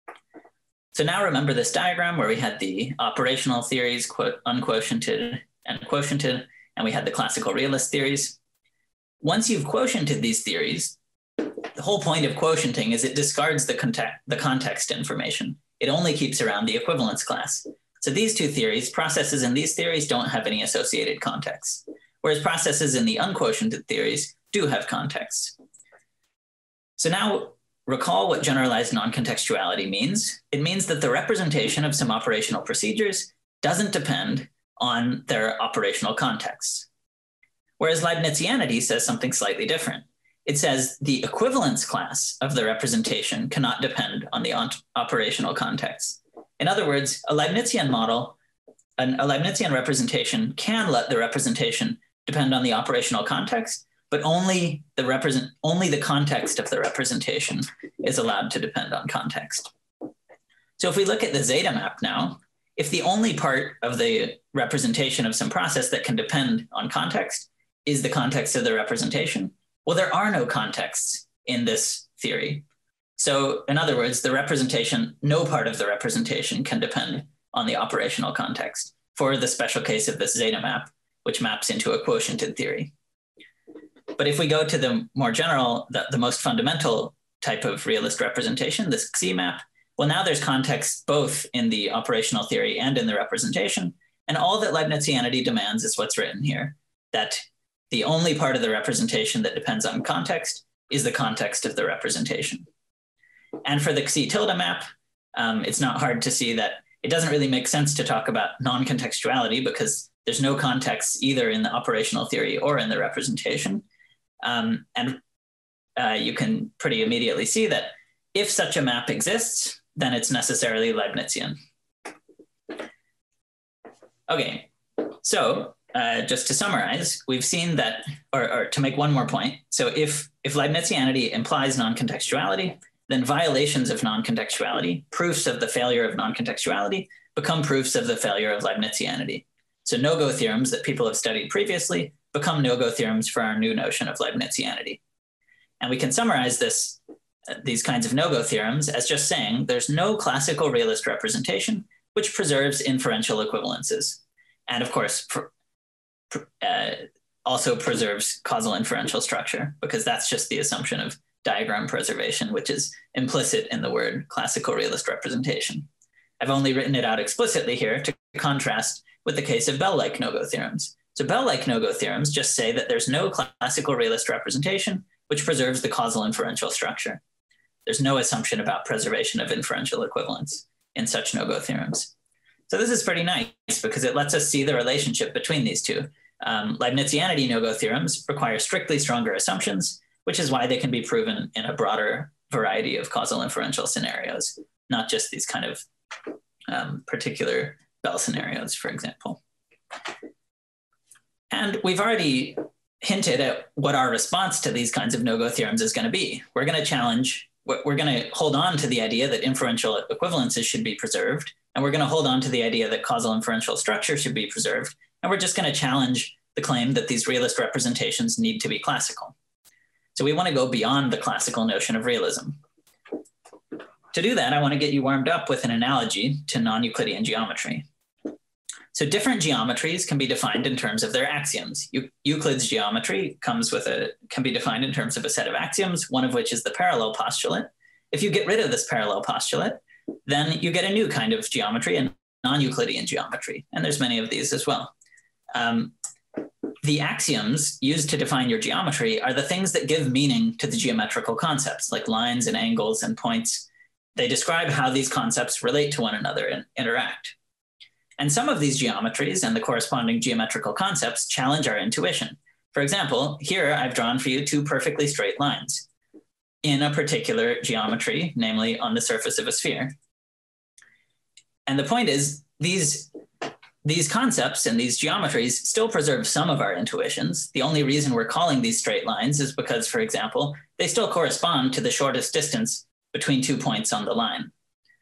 So now remember this diagram where we had the operational theories, unquotiented and quotiented, and we had the classical realist theories. Once you've quotiented these theories, the whole point of quotienting is it discards the context information. It only keeps around the equivalence class. So these two theories, processes in these theories don't have any associated context, whereas processes in the unquotiented theories do have context. So now recall what generalized non-contextuality means. It means that the representation of some operational procedures doesn't depend on their operational context. Whereas Leibnizianity says something slightly different. It says the equivalence class of the representation cannot depend on the operational context. In other words, a Leibnizian model, a Leibnizian representation can let the representation depend on the operational context, but only the context of the representation is allowed to depend on context. So if we look at the zeta map now, if the only part of the representation of some process that can depend on context is the context of the representation, well, there are no contexts in this theory. So in other words, no part of the representation can depend on the operational context for the special case of this zeta map, which maps into a quotiented theory. But if we go to the more general, the most fundamental type of realist representation, this Xi map, well, now there's context both in the operational theory and in the representation. And all that Leibnizianity demands is what's written here, that the only part of the representation that depends on context is the context of the representation. And for the Xi tilde map, it's not hard to see that it doesn't really make sense to talk about non-contextuality because there's no context either in the operational theory or in the representation. You can pretty immediately see that if such a map exists, then it's necessarily Leibnizian. Okay, so just to summarize, we've seen that, or to make one more point, so if Leibnizianity implies non-contextuality, then violations of non-contextuality, proofs of the failure of non-contextuality, become proofs of the failure of Leibnizianity. So no-go theorems that people have studied previously become no-go theorems for our new notion of Leibnizianity. And we can summarize these kinds of no-go theorems as just saying there's no classical realist representation which preserves inferential equivalences. And of course, also preserves causal inferential structure, because that's just the assumption of diagram preservation, which is implicit in the word classical realist representation. I've only written it out explicitly here to contrast with the case of Bell-like no-go theorems. So Bell-like no-go theorems just say that there's no classical realist representation which preserves the causal inferential structure. There's no assumption about preservation of inferential equivalence in such no-go theorems. So this is pretty nice because it lets us see the relationship between these two. Leibnizianity no-go theorems require strictly stronger assumptions, which is why they can be proven in a broader variety of causal inferential scenarios, not just these kind of particular Bell scenarios, for example. And we've already hinted at what our response to these kinds of no-go theorems is going to be. We're going to hold on to the idea that inferential equivalences should be preserved, and we're going to hold on to the idea that causal inferential structure should be preserved, and we're just going to challenge the claim that these realist representations need to be classical. So we want to go beyond the classical notion of realism. To do that, I want to get you warmed up with an analogy to non-Euclidean geometry. So different geometries can be defined in terms of their axioms. Euclid's geometry can be defined in terms of a set of axioms, one of which is the parallel postulate. If you get rid of this parallel postulate, then you get a new kind of geometry, a non-Euclidean geometry. And there's many of these as well. The axioms used to define your geometry are the things that give meaning to the geometrical concepts, like lines and angles and points. They describe how these concepts relate to one another and interact. And some of these geometries and the corresponding geometrical concepts challenge our intuition. For example, here I've drawn for you two perfectly straight lines in a particular geometry, namely on the surface of a sphere. And the point is, these concepts and these geometries still preserve some of our intuitions. The only reason we're calling these straight lines is because, for example, they still correspond to the shortest distance between 2 points on the line.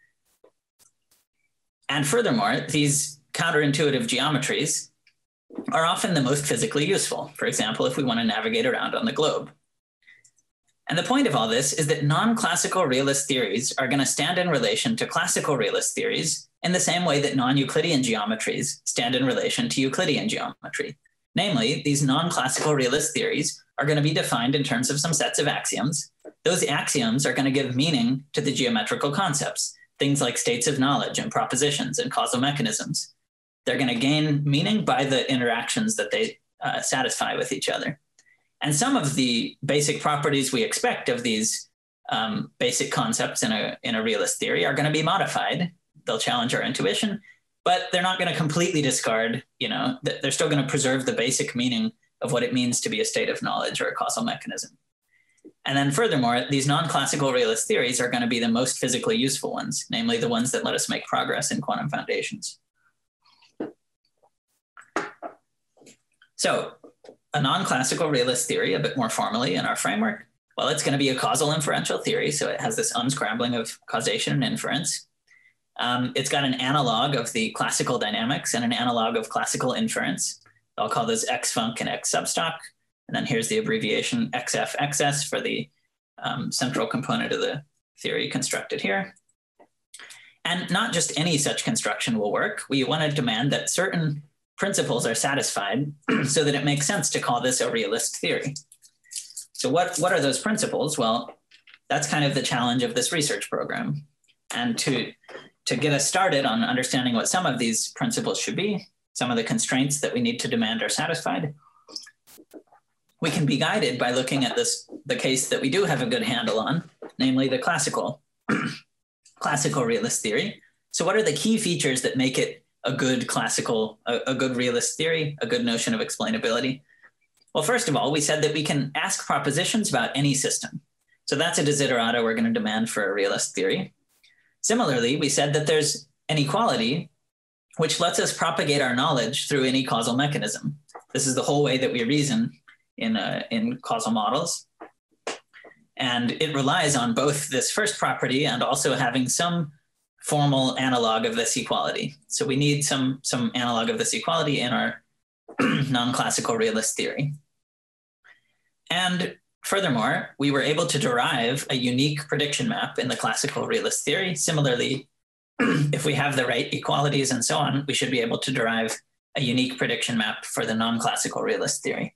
And furthermore, these counterintuitive geometries are often the most physically useful. For example, if we want to navigate around on the globe. And the point of all this is that non-classical realist theories are going to stand in relation to classical realist theories in the same way that non-Euclidean geometries stand in relation to Euclidean geometry. Namely, these non-classical realist theories are going to be defined in terms of some sets of axioms. Those axioms are going to give meaning to the geometrical concepts, things like states of knowledge and propositions and causal mechanisms. They're going to gain meaning by the interactions that they satisfy with each other. And some of the basic properties we expect of these basic concepts in a realist theory are going to be modified. They'll challenge our intuition, but they're not going to completely discard, they're still going to preserve the basic meaning of what it means to be a state of knowledge or a causal mechanism. And then furthermore, these non-classical realist theories are going to be the most physically useful ones, namely the ones that let us make progress in quantum foundations. So a non-classical realist theory, a bit more formally in our framework, well, it's going to be a causal inferential theory. So it has this unscrambling of causation and inference. It's got an analog of the classical dynamics and an analog of classical inference. I'll call those X-func and X-substock. And then here's the abbreviation XF-XS for the central component of the theory constructed here. And not just any such construction will work. We want to demand that certain principles are satisfied so that it makes sense to call this a realist theory. So what are those principles? Well, that's kind of the challenge of this research program. And to get us started on understanding what some of these principles should be, some of the constraints that we need to demand are satisfied, we can be guided by looking at the case that we do have a good handle on, namely the classical realist theory. So what are the key features that make it a good a good realist theory, a good notion of explainability? Well, first of all, we said that we can ask propositions about any system. So that's a desiderata we're going to demand for a realist theory. Similarly, we said that there's an equality which lets us propagate our knowledge through any causal mechanism. This is the whole way that we reason in causal models. And it relies on both this first property and also having some formal analog of this equality. So we need some analog of this equality in our non-classical realist theory. And furthermore, we were able to derive a unique prediction map in the classical realist theory. Similarly, if we have the right equalities and so on, we should be able to derive a unique prediction map for the non-classical realist theory.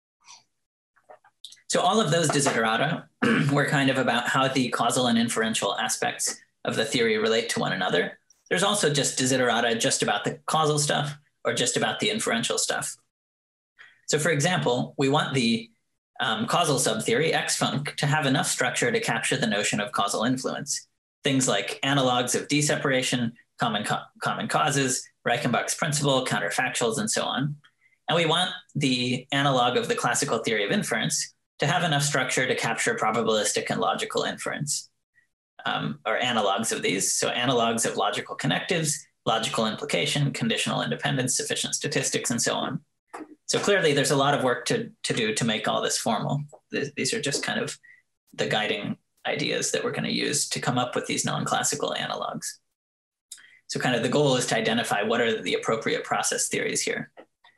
So all of those desiderata were kind of about how the causal and inferential aspects of the theory relate to one another. There's also just desiderata just about the causal stuff or just about the inferential stuff. So for example, we want the causal subtheory, X-func, to have enough structure to capture the notion of causal influence. Things like analogs of d-separation, common causes, Reichenbach's principle, counterfactuals, and so on. And we want the analog of the classical theory of inference to have enough structure to capture probabilistic and logical inference, or analogs of these. So analogs of logical connectives, logical implication, conditional independence, sufficient statistics, and so on. So clearly there's a lot of work to do to make all this formal. These are just kind of the guiding ideas that we're going to use to come up with these non-classical analogs. So kind of the goal is to identify what are the appropriate process theories here.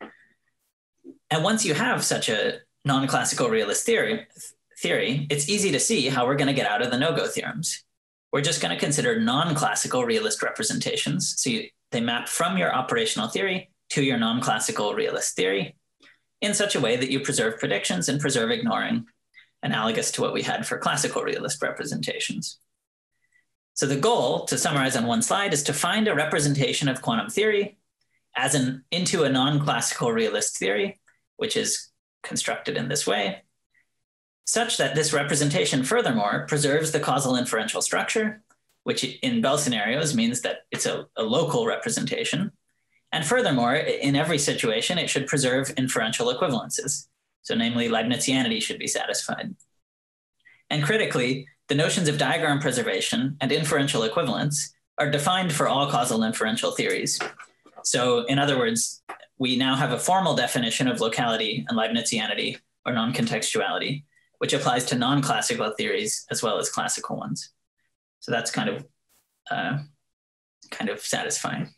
And once you have such a non-classical realist theory, it's easy to see how we're going to get out of the no-go theorems. We're just going to consider non-classical realist representations. So they map from your operational theory to your non-classical realist theory in such a way that you preserve predictions and preserve ignoring, analogous to what we had for classical realist representations. So the goal, to summarize on one slide, is to find a representation of quantum theory into a non-classical realist theory, which is constructed in this way, such that this representation furthermore preserves the causal inferential structure, which in Bell scenarios means that it's a local representation. And furthermore, in every situation, it should preserve inferential equivalences. So namely, Leibnizianity should be satisfied. And critically, the notions of diagram preservation and inferential equivalence are defined for all causal inferential theories. So in other words, we now have a formal definition of locality and Leibnizianity, or non-contextuality, which applies to non-classical theories as well as classical ones. So that's kind of satisfying.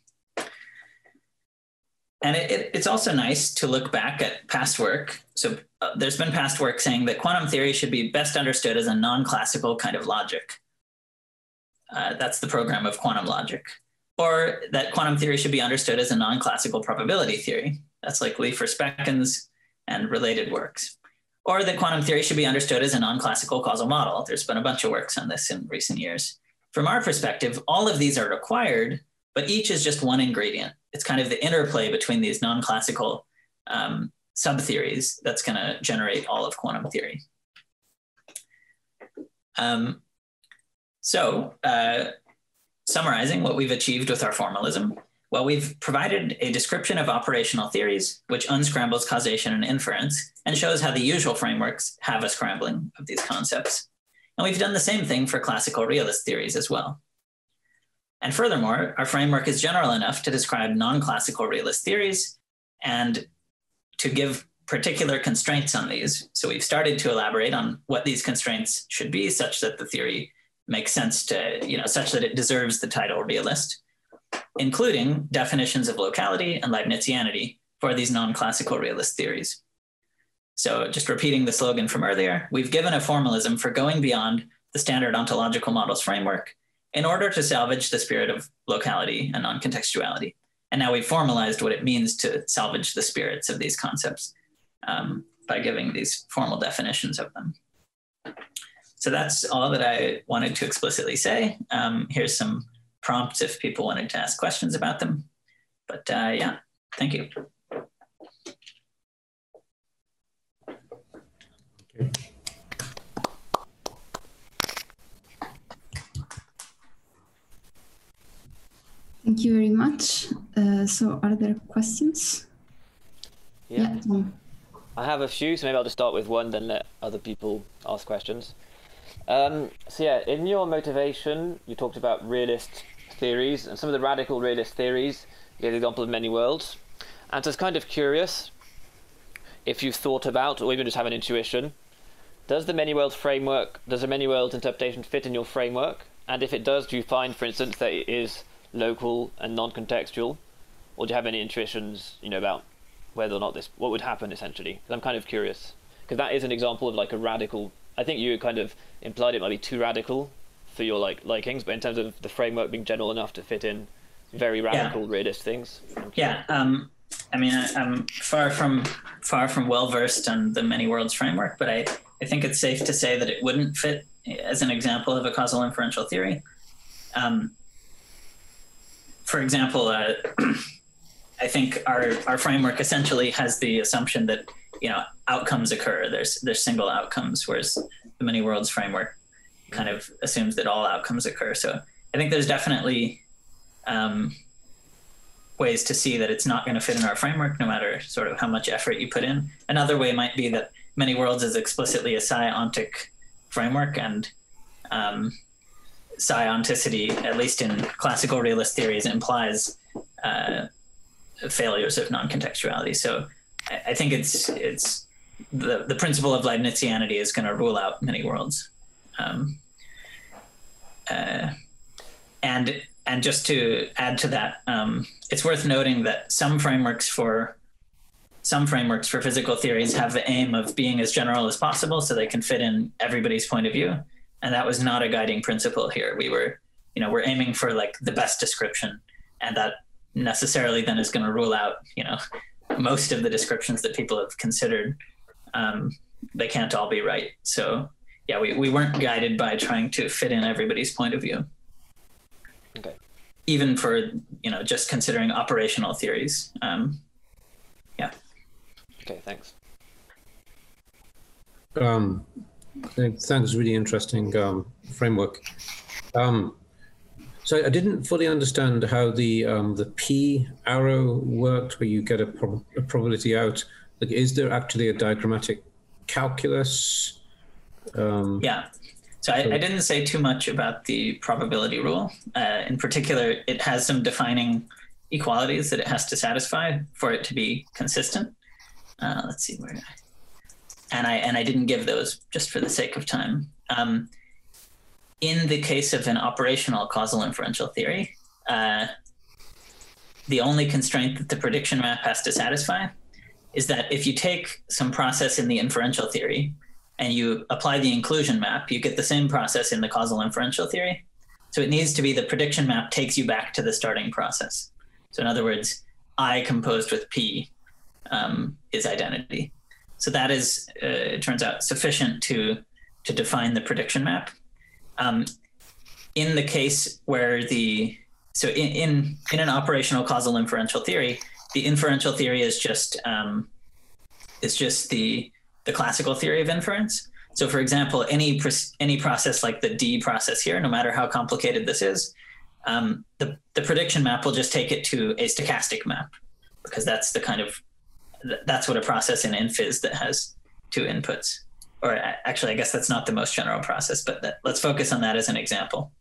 And it's also nice to look back at past work. So there's been past work saying that quantum theory should be best understood as a non-classical kind of logic. That's the program of quantum logic. Or that quantum theory should be understood as a non-classical probability theory. That's like Leifer-Speckens and related works. Or that quantum theory should be understood as a non-classical causal model. There's been a bunch of works on this in recent years. From our perspective, all of these are required, but each is just one ingredient. It's kind of the interplay between these non-classical sub-theories that's going to generate all of quantum theory. Summarizing what we've achieved with our formalism, well, we've provided a description of operational theories, which unscrambles causation and inference, and shows how the usual frameworks have a scrambling of these concepts. And we've done the same thing for classical realist theories as well. And furthermore, our framework is general enough to describe non-classical realist theories and to give particular constraints on these. So we've started to elaborate on what these constraints should be, such that the theory makes sense to, such that it deserves the title realist, including definitions of locality and Leibnizianity for these non-classical realist theories. So just repeating the slogan from earlier, we've given a formalism for going beyond the standard ontological models framework in order to salvage the spirit of locality and non-contextuality. And now we've formalized what it means to salvage the spirits of these concepts by giving these formal definitions of them. So that's all that I wanted to explicitly say. Here's some prompts if people wanted to ask questions about them. But yeah, thank you. Okay. Thank you very much. So are there questions? Yeah. Tom. I have a few, so maybe I'll just start with one, then let other people ask questions. So yeah, in your motivation, you talked about realist theories and some of the radical realist theories. You gave the example of many worlds. And so it's kind of curious if you've thought about, or even just have an intuition, does the many worlds framework, does the many worlds interpretation fit in your framework? And if it does, do you find, for instance, that it is local and non-contextual? Or do you have any intuitions, about whether or not what would happen essentially? Because I'm kind of curious, because that is an example of like a radical, I think you kind of implied it might be too radical for your likings, but in terms of the framework being general enough to fit in very radical realist things. Yeah, I mean, I'm far from well-versed on the many worlds framework, but I think it's safe to say that it wouldn't fit as an example of a causal inferential theory. For example, I think our framework essentially has the assumption that outcomes occur. There's single outcomes, whereas the many worlds framework kind of assumes that all outcomes occur. So I think there's definitely ways to see that it's not going to fit in our framework, no matter sort of how much effort you put in. Another way might be that many worlds is explicitly a psi-ontic framework, and psi-onticity, at least in classical realist theories, implies failures of non-contextuality. So I think it's the principle of Leibnizianity is going to rule out many worlds. And just to add to that, it's worth noting that some frameworks for physical theories have the aim of being as general as possible so they can fit in everybody's point of view. And that was not a guiding principle here. We're aiming for like the best description, and that necessarily then is going to rule out, most of the descriptions that people have considered. They can't all be right. So yeah, we weren't guided by trying to fit in everybody's point of view. Okay. Even for, just considering operational theories. Yeah. Okay, thanks. Thanks, really interesting framework. So I didn't fully understand how the P arrow worked, where you get a probability out. Like, is there actually a diagrammatic calculus? Yeah. So I didn't say too much about the probability rule. In particular, it has some defining equalities that it has to satisfy for it to be consistent. Let's see where. And I didn't give those just for the sake of time. In the case of an operational causal inferential theory, the only constraint that the prediction map has to satisfy is that if you take some process in the inferential theory and you apply the inclusion map, you get the same process in the causal inferential theory. So it needs to be the prediction map takes you back to the starting process. So in other words, I composed with P is identity. So that is, it turns out, sufficient to define the prediction map. In the case where in an operational causal inferential theory, the inferential theory is just is just the classical theory of inference. So for example, any process like the D process here, no matter how complicated this is, the prediction map will just take it to a stochastic map, because that's what a process in inphys that has two inputs. Or actually, I guess that's not the most general process, but let's focus on that as an example.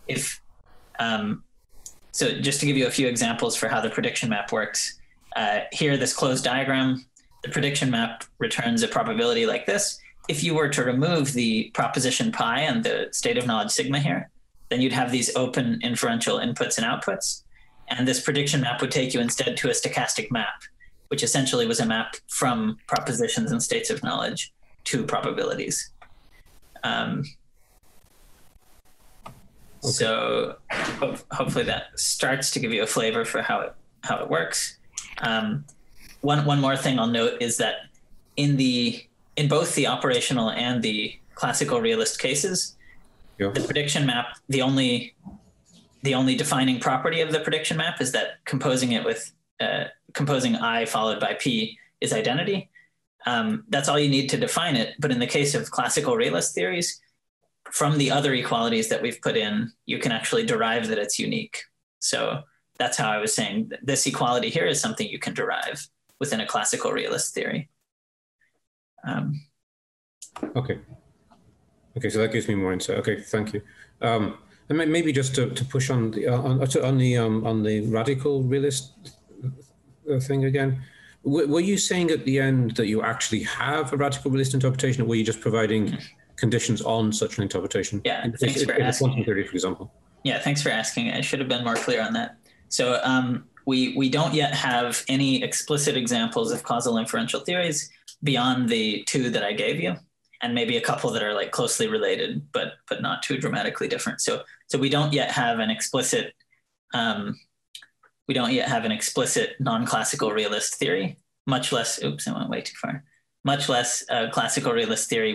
So just to give you a few examples for how the prediction map works, here, this closed diagram, the prediction map returns a probability like this. If you were to remove the proposition pi and the state of knowledge sigma here, then you'd have these open inferential inputs and outputs. And this prediction map would take you instead to a stochastic map, which essentially was a map from propositions and states of knowledge to probabilities. Okay. So hopefully that starts to give you a flavor for how it works. One more thing I'll note is that in both the operational and the classical realist cases, the prediction map, the only defining property of the prediction map is that composing it with composing I followed by P is identity. That's all you need to define it. But in the case of classical realist theories, from the other equalities that we've put in, you can actually derive that it's unique. So that's how I was saying this equality here is something you can derive within a classical realist theory. Okay, so that gives me more insight. Okay, thank you. And maybe just to push on the radical realist thing again. Were you saying at the end that you actually have a radical realist interpretation, or were you just providing conditions on such an interpretation? Yeah, thanks for asking. Quantum theory, for example. Yeah, thanks for asking. I should have been more clear on that. So we don't yet have any explicit examples of causal inferential theories beyond the two that I gave you, and maybe a couple that are like closely related, but not too dramatically different. So we don't yet have an explicit non-classical realist theory, much less. Oops, I went way too far. Much less classical realist theory,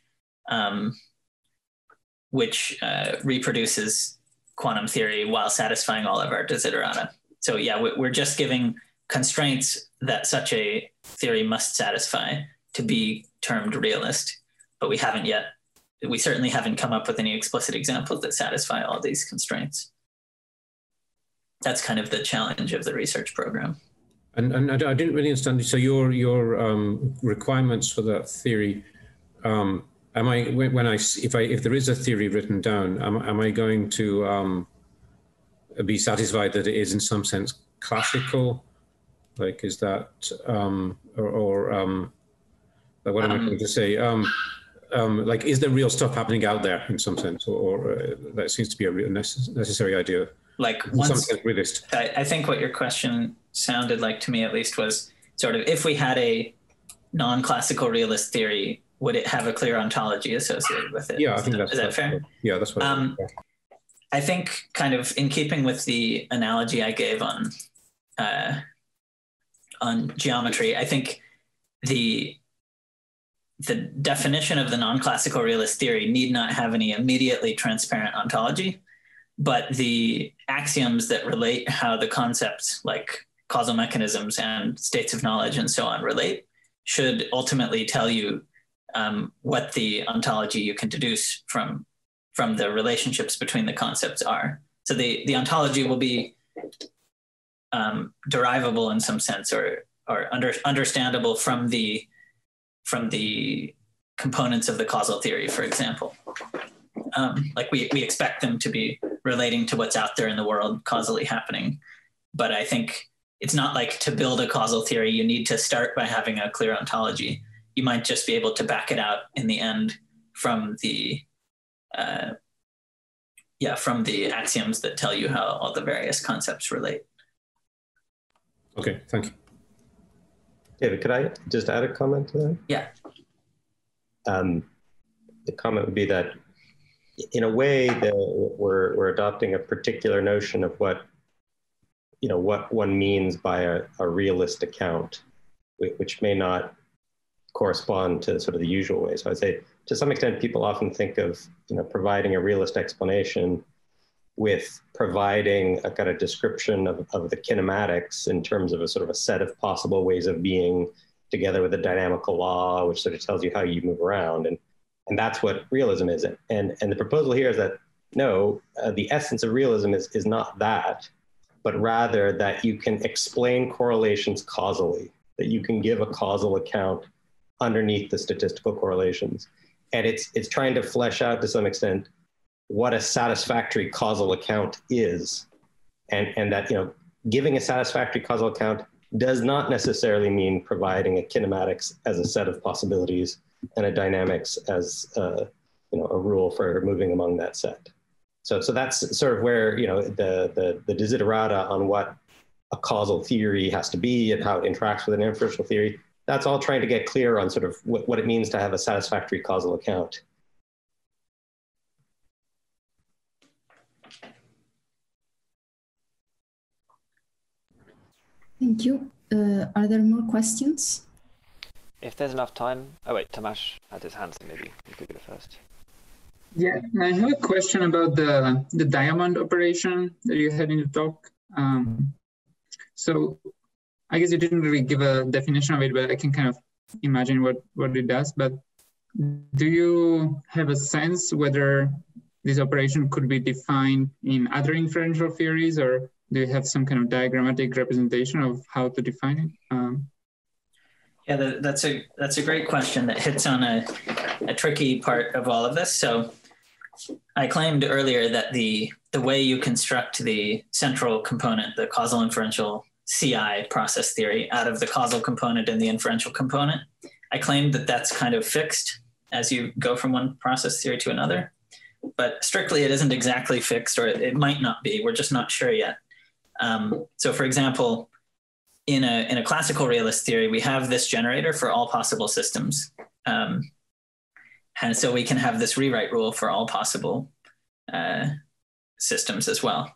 which reproduces quantum theory while satisfying all of our desiderata. So yeah, we're just giving constraints that such a theory must satisfy to be termed realist, but we certainly haven't come up with any explicit examples that satisfy all these constraints. That's kind of the challenge of the research program. And I didn't really understand. So your requirements for that theory, if there is a theory written down, am I going to be satisfied that it is in some sense classical? Like, is that what am I going to say? Like, is there real stuff happening out there in some sense, or that seems to be a real necessary idea? Like, I think what your question sounded like to me, at least, was sort of, if we had a non-classical realist theory, would it have a clear ontology associated with it? Yeah, I think is that fair? Yeah, that's what I think, kind of in keeping with the analogy I gave on geometry, I think the definition of the non-classical realist theory need not have any immediately transparent ontology, but the axioms that relate how the concepts like causal mechanisms and states of knowledge and so on relate should ultimately tell you what the ontology you can deduce from the relationships between the concepts are. So the ontology will be derivable in some sense, or understandable from the components of the causal theory, for example. Like we expect them to be relating to what's out there in the world causally happening. But I think it's not like to build a causal theory, you need to start by having a clear ontology. You might just be able to back it out in the end from the axioms that tell you how all the various concepts relate. Okay, thank you. David, could I just add a comment to that? Yeah. The comment would be that, in a way, we're adopting a particular notion of what one means by a realist account, which may not correspond to sort of the usual way. So I'd say, to some extent, people often think of providing a realist explanation with providing a kind of description of the kinematics in terms of a sort of a set of possible ways of being together with a dynamical law, which sort of tells you how you move around. And that's what realism is. And the proposal here is that, no, the essence of realism is not that, but rather that you can explain correlations causally, that you can give a causal account underneath the statistical correlations. And it's trying to flesh out to some extent what a satisfactory causal account is. And that, giving a satisfactory causal account does not necessarily mean providing a kinematics as a set of possibilities and a dynamics as a rule for moving among that set. So that's sort of where the desiderata on what a causal theory has to be and how it interacts with an inferential theory. That's all trying to get clear on sort of what it means to have a satisfactory causal account. Thank you. Are there more questions? If there's enough time. Oh wait, Tomasz had his hand, so maybe you could go first. Yeah, I have a question about the diamond operation that you had in the talk. So I guess you didn't really give a definition of it, but I can kind of imagine what it does. But do you have a sense whether this operation could be defined in other inferential theories, or do you have some kind of diagrammatic representation of how to define it? Yeah, that's a great question that hits on a tricky part of all of this. So I claimed earlier that the way you construct the central component, the causal inferential CI process theory, out of the causal component and the inferential component, I claimed that that's kind of fixed as you go from one process theory to another. But strictly, it isn't exactly fixed, or it might not be. We're just not sure yet. So for example, in a classical realist theory, we have this generator for all possible systems. And so we can have this rewrite rule for all possible systems as well.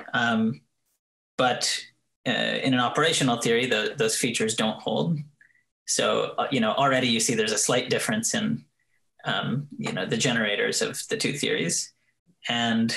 But in an operational theory, those features don't hold. So, already you see there's a slight difference in, the generators of the two theories. And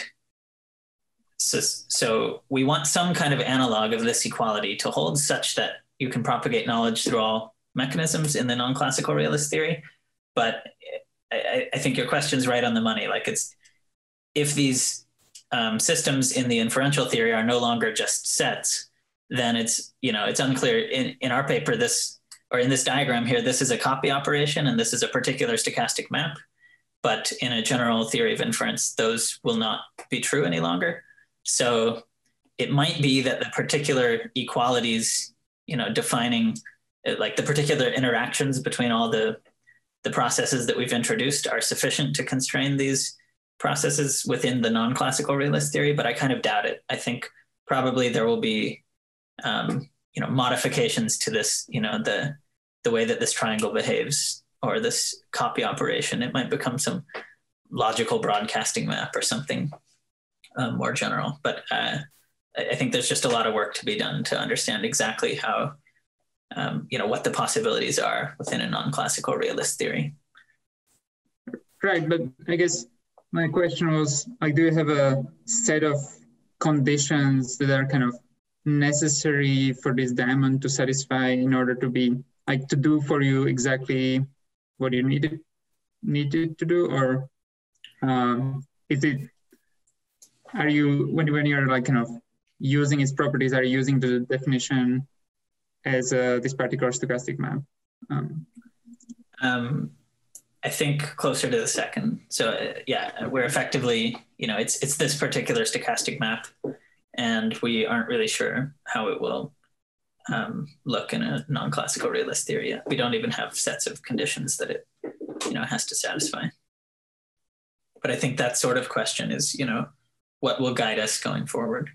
so we want some kind of analog of this equality to hold such that you can propagate knowledge through all mechanisms in the non-classical realist theory. But I think your question's right on the money. Like, if these systems in the inferential theory are no longer just sets, then it's unclear. In our paper, in this diagram here, this is a copy operation and this is a particular stochastic map. But in a general theory of inference, those will not be true any longer. So it might be that the particular equalities, defining like the particular interactions between all the processes that we've introduced are sufficient to constrain these processes within the non-classical realist theory, but I kind of doubt it. I think probably there will be, modifications to this, the way that this triangle behaves, or this copy operation. It might become some logical broadcasting map or something more general. But I think there's just a lot of work to be done to understand exactly how, what the possibilities are within a non-classical realist theory. Right, but I guess my question was, like, do you have a set of conditions that are kind of necessary for this diamond to satisfy in order to be, like, to do for you exactly what you needed to do? Or are you, when you're like kind of using its properties, are you using the definition as this particular stochastic map? I think closer to the second. So we're effectively, it's this particular stochastic map, and we aren't really sure how it will look in a non-classical realist theory yet. We don't even have sets of conditions that it, has to satisfy. But I think that sort of question is, what will guide us going forward?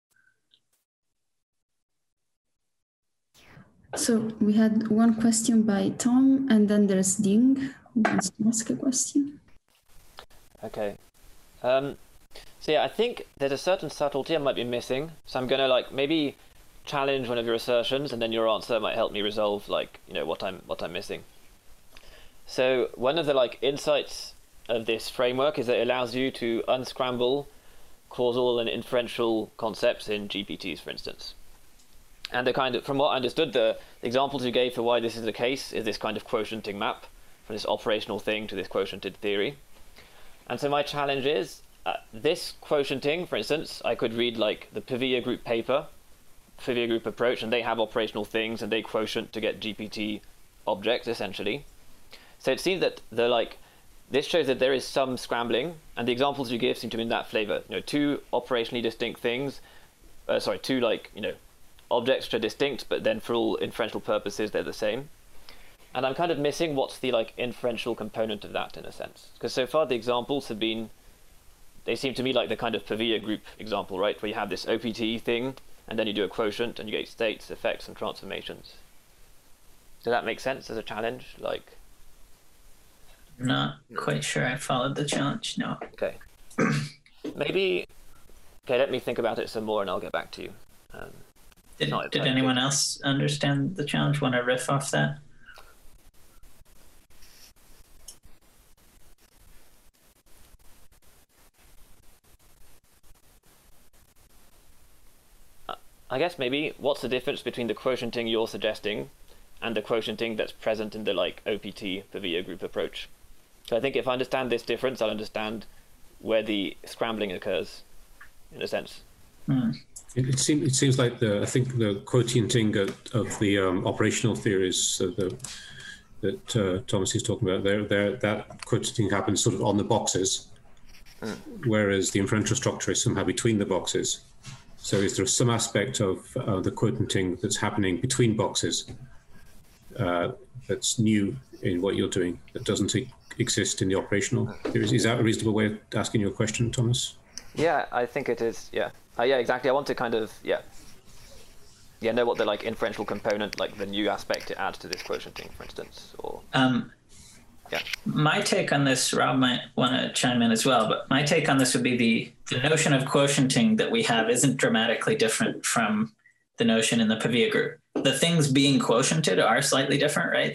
So we had one question by Tom, and then there's Ding, who wants to ask a question. Okay. So I think there's a certain subtlety I might be missing. So I'm going to maybe challenge one of your assertions, and then your answer might help me resolve what I'm missing. So one of the insights of this framework is that it allows you to unscramble causal and inferential concepts in GPTs, for instance. And the kind of, from what I understood, the examples you gave for why this is the case is this kind of quotienting map from this operational thing to this quotiented theory. And so my challenge is, this quotienting, for instance, I could read like the Pavia Group paper, Pavia Group approach, and they have operational things and they quotient to get GPT objects, essentially. So it seems that this shows that there is some scrambling, and the examples you give seem to be in that flavor. Two operationally distinct things, objects which are distinct, but then for all inferential purposes, they're the same. And I'm kind of missing what's the inferential component of that in a sense. Because so far the examples have been, they seem to me like the kind of Pavia Group example, right? Where you have this OPT thing, and then you do a quotient, and you get states, effects, and transformations. Does that make sense as a challenge? I'm not quite sure I followed the challenge, no. Okay. Okay, let me think about it some more and I'll get back to you. Did anyone else understand the challenge? Want to riff off that? I guess maybe what's the difference between the quotienting you're suggesting and the quotienting that's present in the OPT Pavia Group approach? So I think if I understand this difference, I'll understand where the scrambling occurs, in a sense. It seems like I think the quotienting of the operational theories that Thomas is talking about, that quotienting happens sort of on the boxes, whereas the inferential structure is somehow between the boxes. So is there some aspect of the quotienting that's happening between boxes that's new in what you're doing that doesn't exist in the operational theories? Is that a reasonable way of asking your question, Thomas? Yeah, I think it is. Yeah. Yeah, exactly. I want to kind of know what the inferential component, the new aspect it adds to this quotienting, for instance, or My take on this, Rob might want to chime in as well, but my take on this would be the notion of quotienting that we have isn't dramatically different from the notion in the Pavia Group. The things being quotiented are slightly different, right?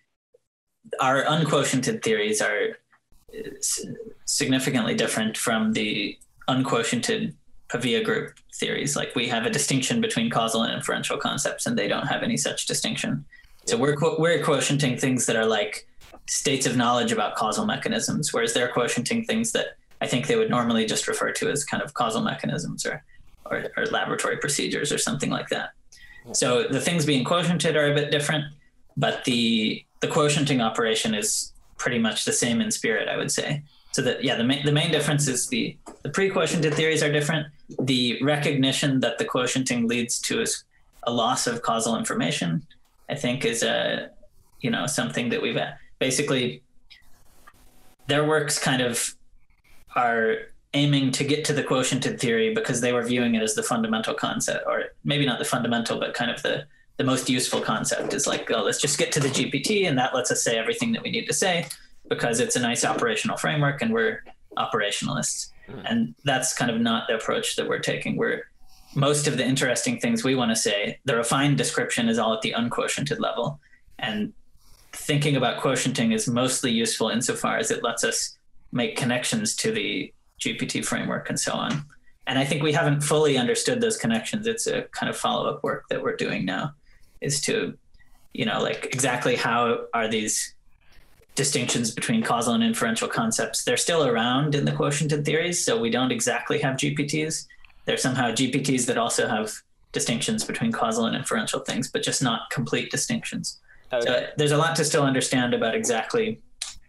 Our unquotiented theories are significantly different from the unquotiented Pavia Group theories. We have a distinction between causal and inferential concepts, and they don't have any such distinction. So we're quotienting things that are states of knowledge about causal mechanisms, whereas they're quotienting things that I think they would normally just refer to as kind of causal mechanisms or laboratory procedures or something like that. So the things being quotiented are a bit different, but the quotienting operation is pretty much the same in spirit, I would say. So that, the main difference is the pre-quotiented theories are different. The recognition that the quotienting leads to a loss of causal information, I think, is something that we've basically, their works kind of are aiming to get to the quotiented theory because they were viewing it as the fundamental concept, or maybe not the fundamental, but kind of the most useful concept is let's just get to the GPT, and that lets us say everything that we need to say because it's a nice operational framework and we're operationalists. And that's kind of not the approach that we're taking. Most of the interesting things we want to say, the refined description is all at the unquotiented level. And thinking about quotienting is mostly useful insofar as it lets us make connections to the GPT framework and so on. And I think we haven't fully understood those connections. It's a kind of follow-up work that we're doing now, is to, exactly how are these distinctions between causal and inferential concepts? They're still around in the quotiented theories, so we don't exactly have GPTs. There's somehow GPTs that also have distinctions between causal and inferential things, but just not complete distinctions. Okay. So there's a lot to still understand about exactly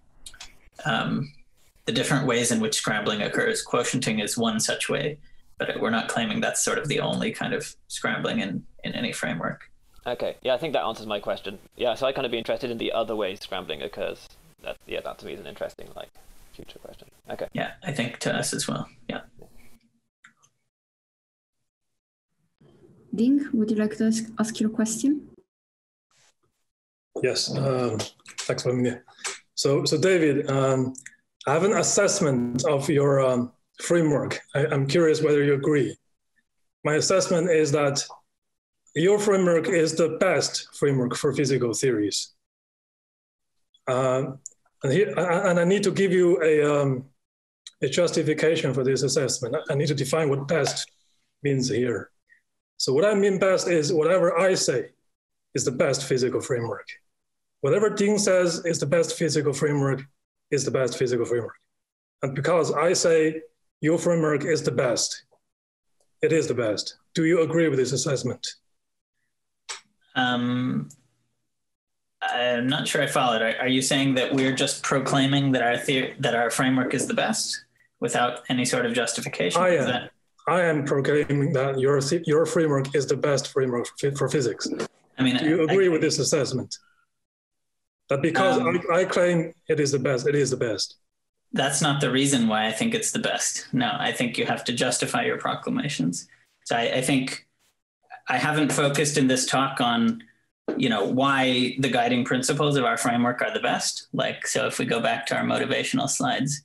the different ways in which scrambling occurs. Quotienting is one such way, but we're not claiming that's sort of the only kind of scrambling in any framework. Okay, yeah, I think that answers my question. Yeah, so I kind of be interested in the other ways scrambling occurs. That to me is an interesting future question. Okay. Yeah, I think to us as well. Yeah. Ding, would you like to ask your question? Yes, thanks for having me. So David, I have an assessment of your framework. I'm curious whether you agree. My assessment is that your framework is the best framework for physical theories. And I need to give you a justification for this assessment. I need to define what best means here. So what I mean best is whatever I say is the best physical framework. Whatever Dean says is the best physical framework is the best physical framework. And because I say your framework is the best, it is the best. Do you agree with this assessment? I'm not sure I followed. Are you saying that we're just proclaiming that our framework is the best without any sort of justification? I am proclaiming that your framework is the best framework for physics. I mean, do you agree with this assessment? That because I claim it is the best, it is the best. That's not the reason why I think it's the best. No, I think you have to justify your proclamations. So I think I haven't focused in this talk on, why the guiding principles of our framework are the best. Like, so if we go back to our motivational slides,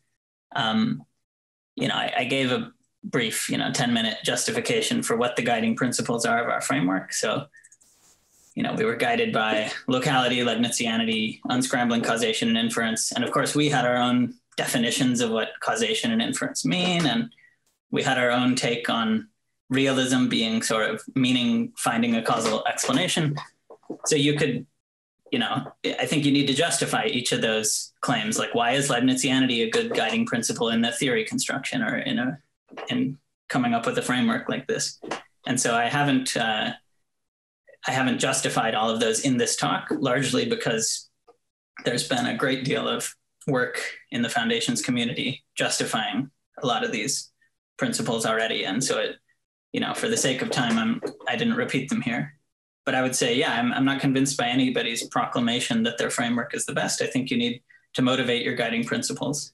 I gave a brief, 10-minute justification for what the guiding principles are of our framework. So, we were guided by locality, Leibnizianity, unscrambling causation and inference. And of course, we had our own definitions of what causation and inference mean. And we had our own take on realism being sort of meaning finding a causal explanation. So you could, I think you need to justify each of those claims. Like, why is Leibnizianity a good guiding principle in the theory construction or in coming up with a framework like this? And so I haven't justified all of those in this talk, largely because there's been a great deal of work in the foundations community justifying a lot of these principles already. And so it, for the sake of time, I didn't repeat them here. But I would say, I'm not convinced by anybody's proclamation that their framework is the best. I think you need to motivate your guiding principles.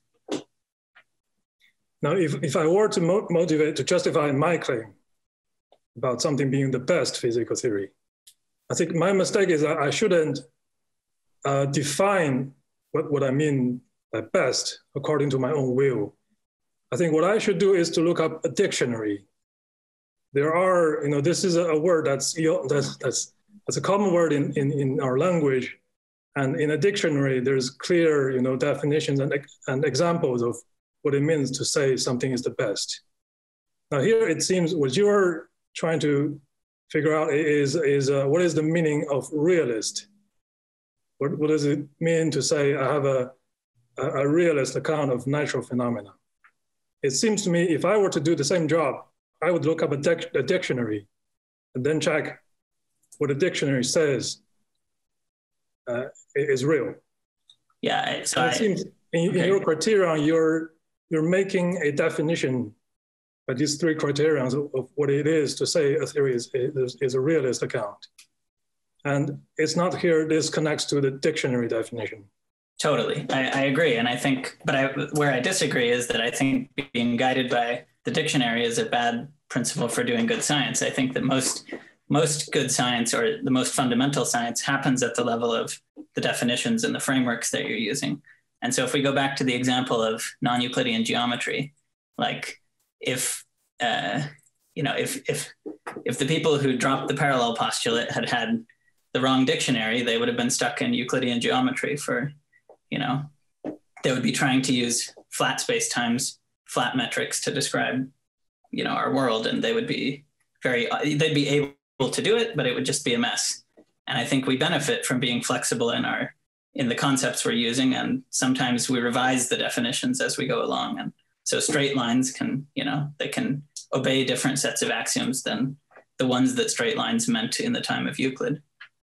Now, if I were to motivate, to justify my claim about something being the best physical theory, I think my mistake is that I shouldn't define what I mean by best according to my own will. I think what I should do is to look up a dictionary. There are, this is a word that's a common word in our language, and in a dictionary there's clear, definitions and examples of what it means to say something is the best. Now here it seems what you're trying to figure out is what is the meaning of realist? What does it mean to say I have a realist account of natural phenomena? It seems to me if I were to do the same job, I would look up a dictionary and then check what the dictionary says is real. Yeah, so it seems in your criterion, you're making a definition by these three criterion of what it is to say a theory is a realist account. And it's not here, this connects to the dictionary definition. Totally, I agree. And I think, where I disagree is that I think being guided by the dictionary is a bad principle for doing good science. I think that most good science, or the most fundamental science, happens at the level of the definitions and the frameworks that you're using. And so if we go back to the example of non-Euclidean geometry, like if the people who dropped the parallel postulate had the wrong dictionary, they would have been stuck in Euclidean geometry for, they would be trying to use flat spacetimes, flat metrics to describe, our world, and they'd be able to do it, but it would just be a mess. And I think we benefit from being flexible in the concepts we're using, and sometimes we revise the definitions as we go along. And so straight lines can, they can obey different sets of axioms than the ones that straight lines meant in the time of Euclid.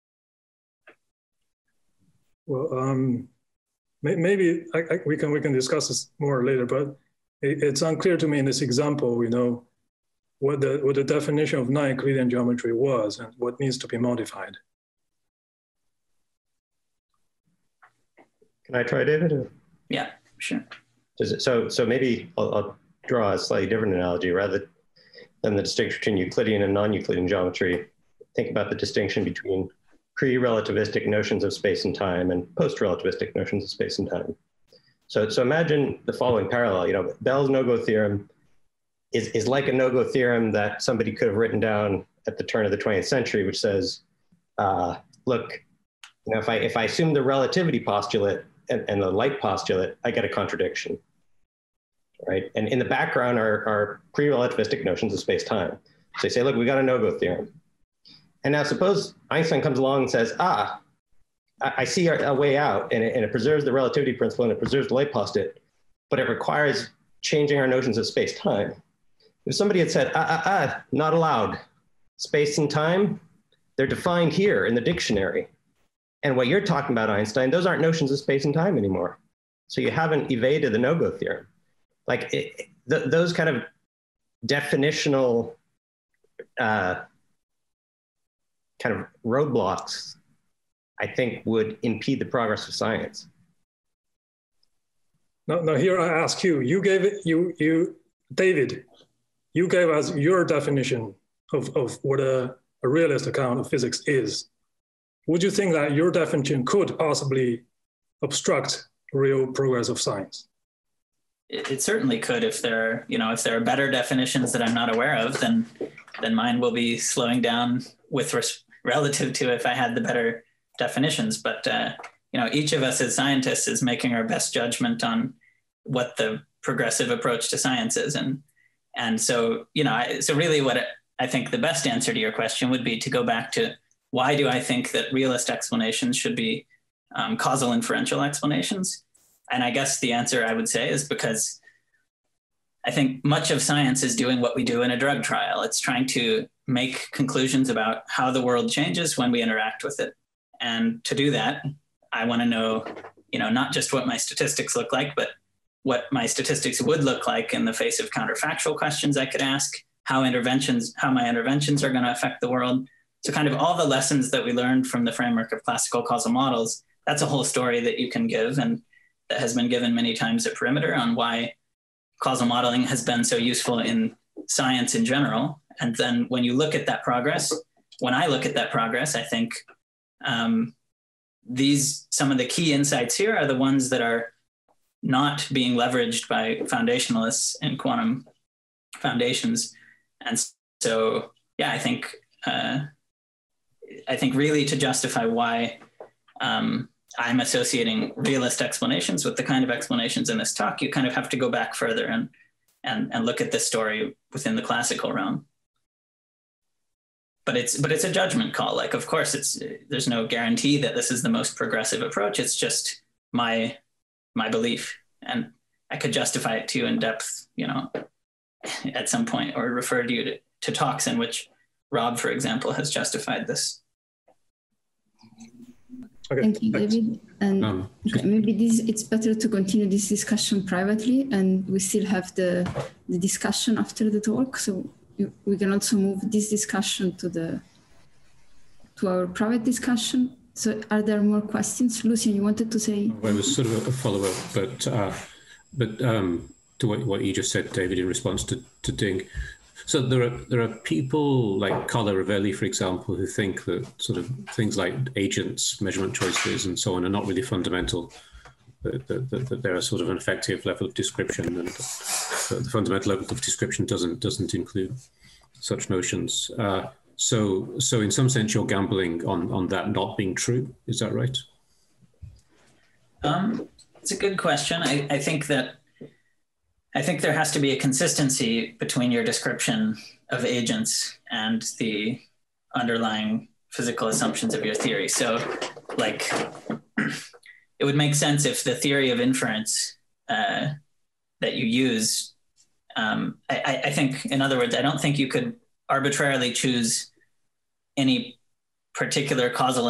Well, maybe we can discuss this more later, but it's unclear to me in this example, what the definition of non-Euclidean geometry was and what needs to be modified. Can I try, David? Yeah, sure. So maybe I'll draw a slightly different analogy. Rather than the distinction between Euclidean and non-Euclidean geometry, think about the distinction between pre-relativistic notions of space and time and post-relativistic notions of space and time. So imagine the following parallel. Bell's no-go theorem is like a no-go theorem that somebody could have written down at the turn of the 20th century, which says, look, if I assume the relativity postulate and the light postulate, I get a contradiction, right? And in the background are pre-relativistic notions of space-time. So they say, look, we got a no-go theorem. And now suppose Einstein comes along and says, I see a way out, and it preserves the relativity principle and it preserves the Laplace, but it requires changing our notions of space-time. If somebody had said, not allowed, space and time, they're defined here in the dictionary. And what you're talking about, Einstein, those aren't notions of space and time anymore. So you haven't evaded the no-go theorem. Like those kind of definitional kind of roadblocks, I think, would impede the progress of science. Now here I ask you, David, you gave us your definition of what a realist account of physics is. Would you think that your definition could possibly obstruct real progress of science? It certainly could. If there are better definitions that I'm not aware of, then mine will be slowing down relative to if I had the better definitions. But each of us as scientists is making our best judgment on what the progressive approach to science is, and so so really what I think the best answer to your question would be to go back to why do I think that realist explanations should be causal inferential explanations? And I guess the answer I would say is because I think much of science is doing what we do in a drug trial. It's trying to make conclusions about how the world changes when we interact with it. And to do that, I want to know, not just what my statistics look like, but what my statistics would look like in the face of counterfactual questions I could ask, how my interventions are going to affect the world. So kind of all the lessons that we learned from the framework of classical causal models, that's a whole story that you can give and that has been given many times at Perimeter on why causal modeling has been so useful in science in general. And then when I look at that progress, I think some of the key insights here are the ones that are not being leveraged by foundationalists in quantum foundations. And so, yeah, I think really to justify why I'm associating realist explanations with the kind of explanations in this talk, you kind of have to go back further and look at this story within the classical realm. But it's a judgment call. Like, of course, there's no guarantee that this is the most progressive approach. It's just my belief, and I could justify it to you in depth, at some point, or refer you to talks in which Rob, for example, has justified this. Okay, thank you, David. And maybe it's better to continue this discussion privately, and we still have the discussion after the talk. So we can also move this discussion to our private discussion. So are there more questions? Lucian, you wanted to say? Well, it was sort of a follow-up, but to what you just said, David, in response to Ding. So there are people like Carlo Rovelli, for example, who think that sort of things like agents, measurement choices, and so on are not really fundamental. That they're a sort of an effective level of description, and the fundamental level of description doesn't include such notions. So in some sense, you're gambling on that not being true. Is that right? It's a good question. I think there has to be a consistency between your description of agents and the underlying physical assumptions of your theory. So, like, it would make sense if the theory of inference that you use, I think, in other words, I don't think you could arbitrarily choose any particular causal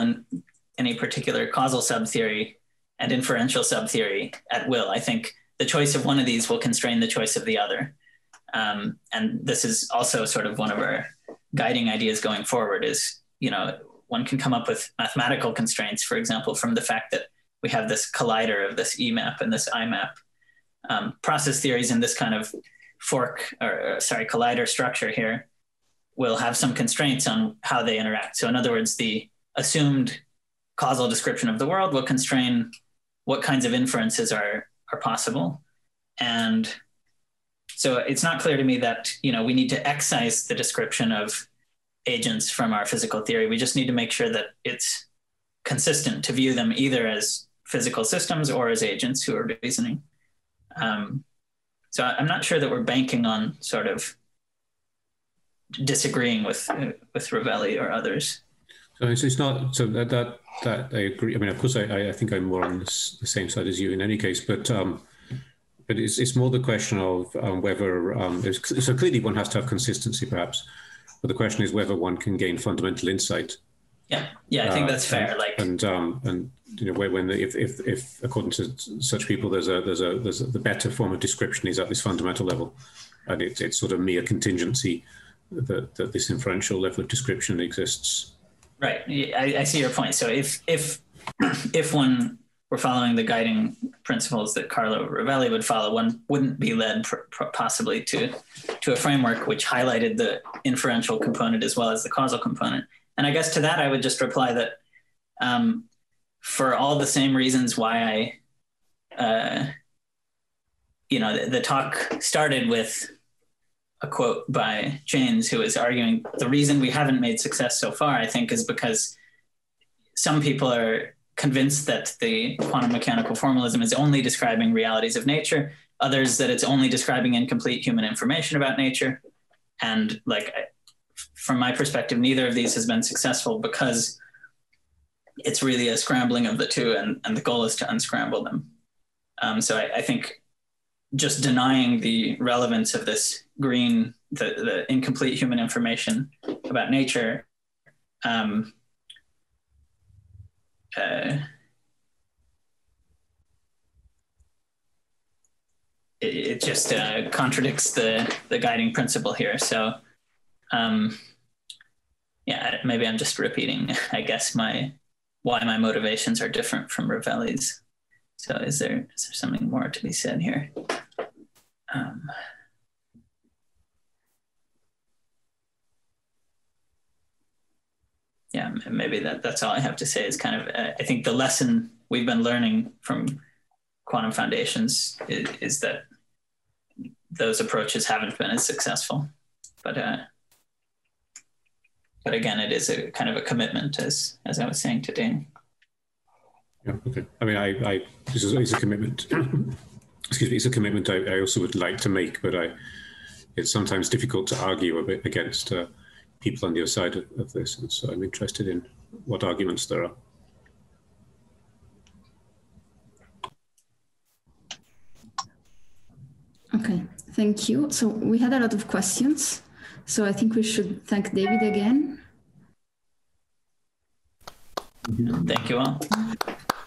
subtheory and inferential subtheory at will. I think the choice of one of these will constrain the choice of the other. And this is also sort of one of our guiding ideas going forward is, one can come up with mathematical constraints, for example, from the fact that we have this collider of this EMAP and this IMAP. Process theories in this kind of collider structure here will have some constraints on how they interact. So in other words, the assumed causal description of the world will constrain what kinds of inferences are possible. And so it's not clear to me that, we need to excise the description of agents from our physical theory. We just need to make sure that it's consistent to view them either as physical systems or as agents who are reasoning. So I'm not sure that we're banking on sort of disagreeing with Ravelli or others. So it's not, so that I agree. I mean, of course, I think I'm more on the same side as you in any case, but it's more the question of whether, so clearly one has to have consistency perhaps, but the question is whether one can gain fundamental insight. Yeah, I think that's fair. And you know, when if according to such people, there's the better form of description is at this fundamental level, and it's sort of mere contingency that this inferential level of description exists. Right. I see your point. So if one were following the guiding principles that Carlo Ravelli would follow, one wouldn't be led possibly to a framework which highlighted the inferential component as well as the causal component. And I guess to that, I would just reply that for all the same reasons why the talk started with a quote by Jaynes, who is arguing the reason we haven't made success so far, I think, is because some people are convinced that the quantum mechanical formalism is only describing realities of nature, others that it's only describing incomplete human information about nature. And from my perspective, neither of these has been successful because it's really a scrambling of the two, and the goal is to unscramble them. So I think just denying the relevance of this green, the incomplete human information about nature, it just contradicts the guiding principle here. So yeah, maybe I'm just repeating, I guess, why my motivations are different from Ravelli's. So is there something more to be said here? Yeah, maybe that's all I have to say is kind of, I think the lesson we've been learning from quantum foundations is that those approaches haven't been as successful. But again, it is a kind of a commitment, as I was saying to Dane. Yeah, okay. I mean, this is a commitment. Excuse me, it's a commitment I also would like to make, but it's sometimes difficult to argue a bit against people on the other side of this, and so I'm interested in what arguments there are. Okay, thank you. So we had a lot of questions, so I think we should thank David again. Thank you all.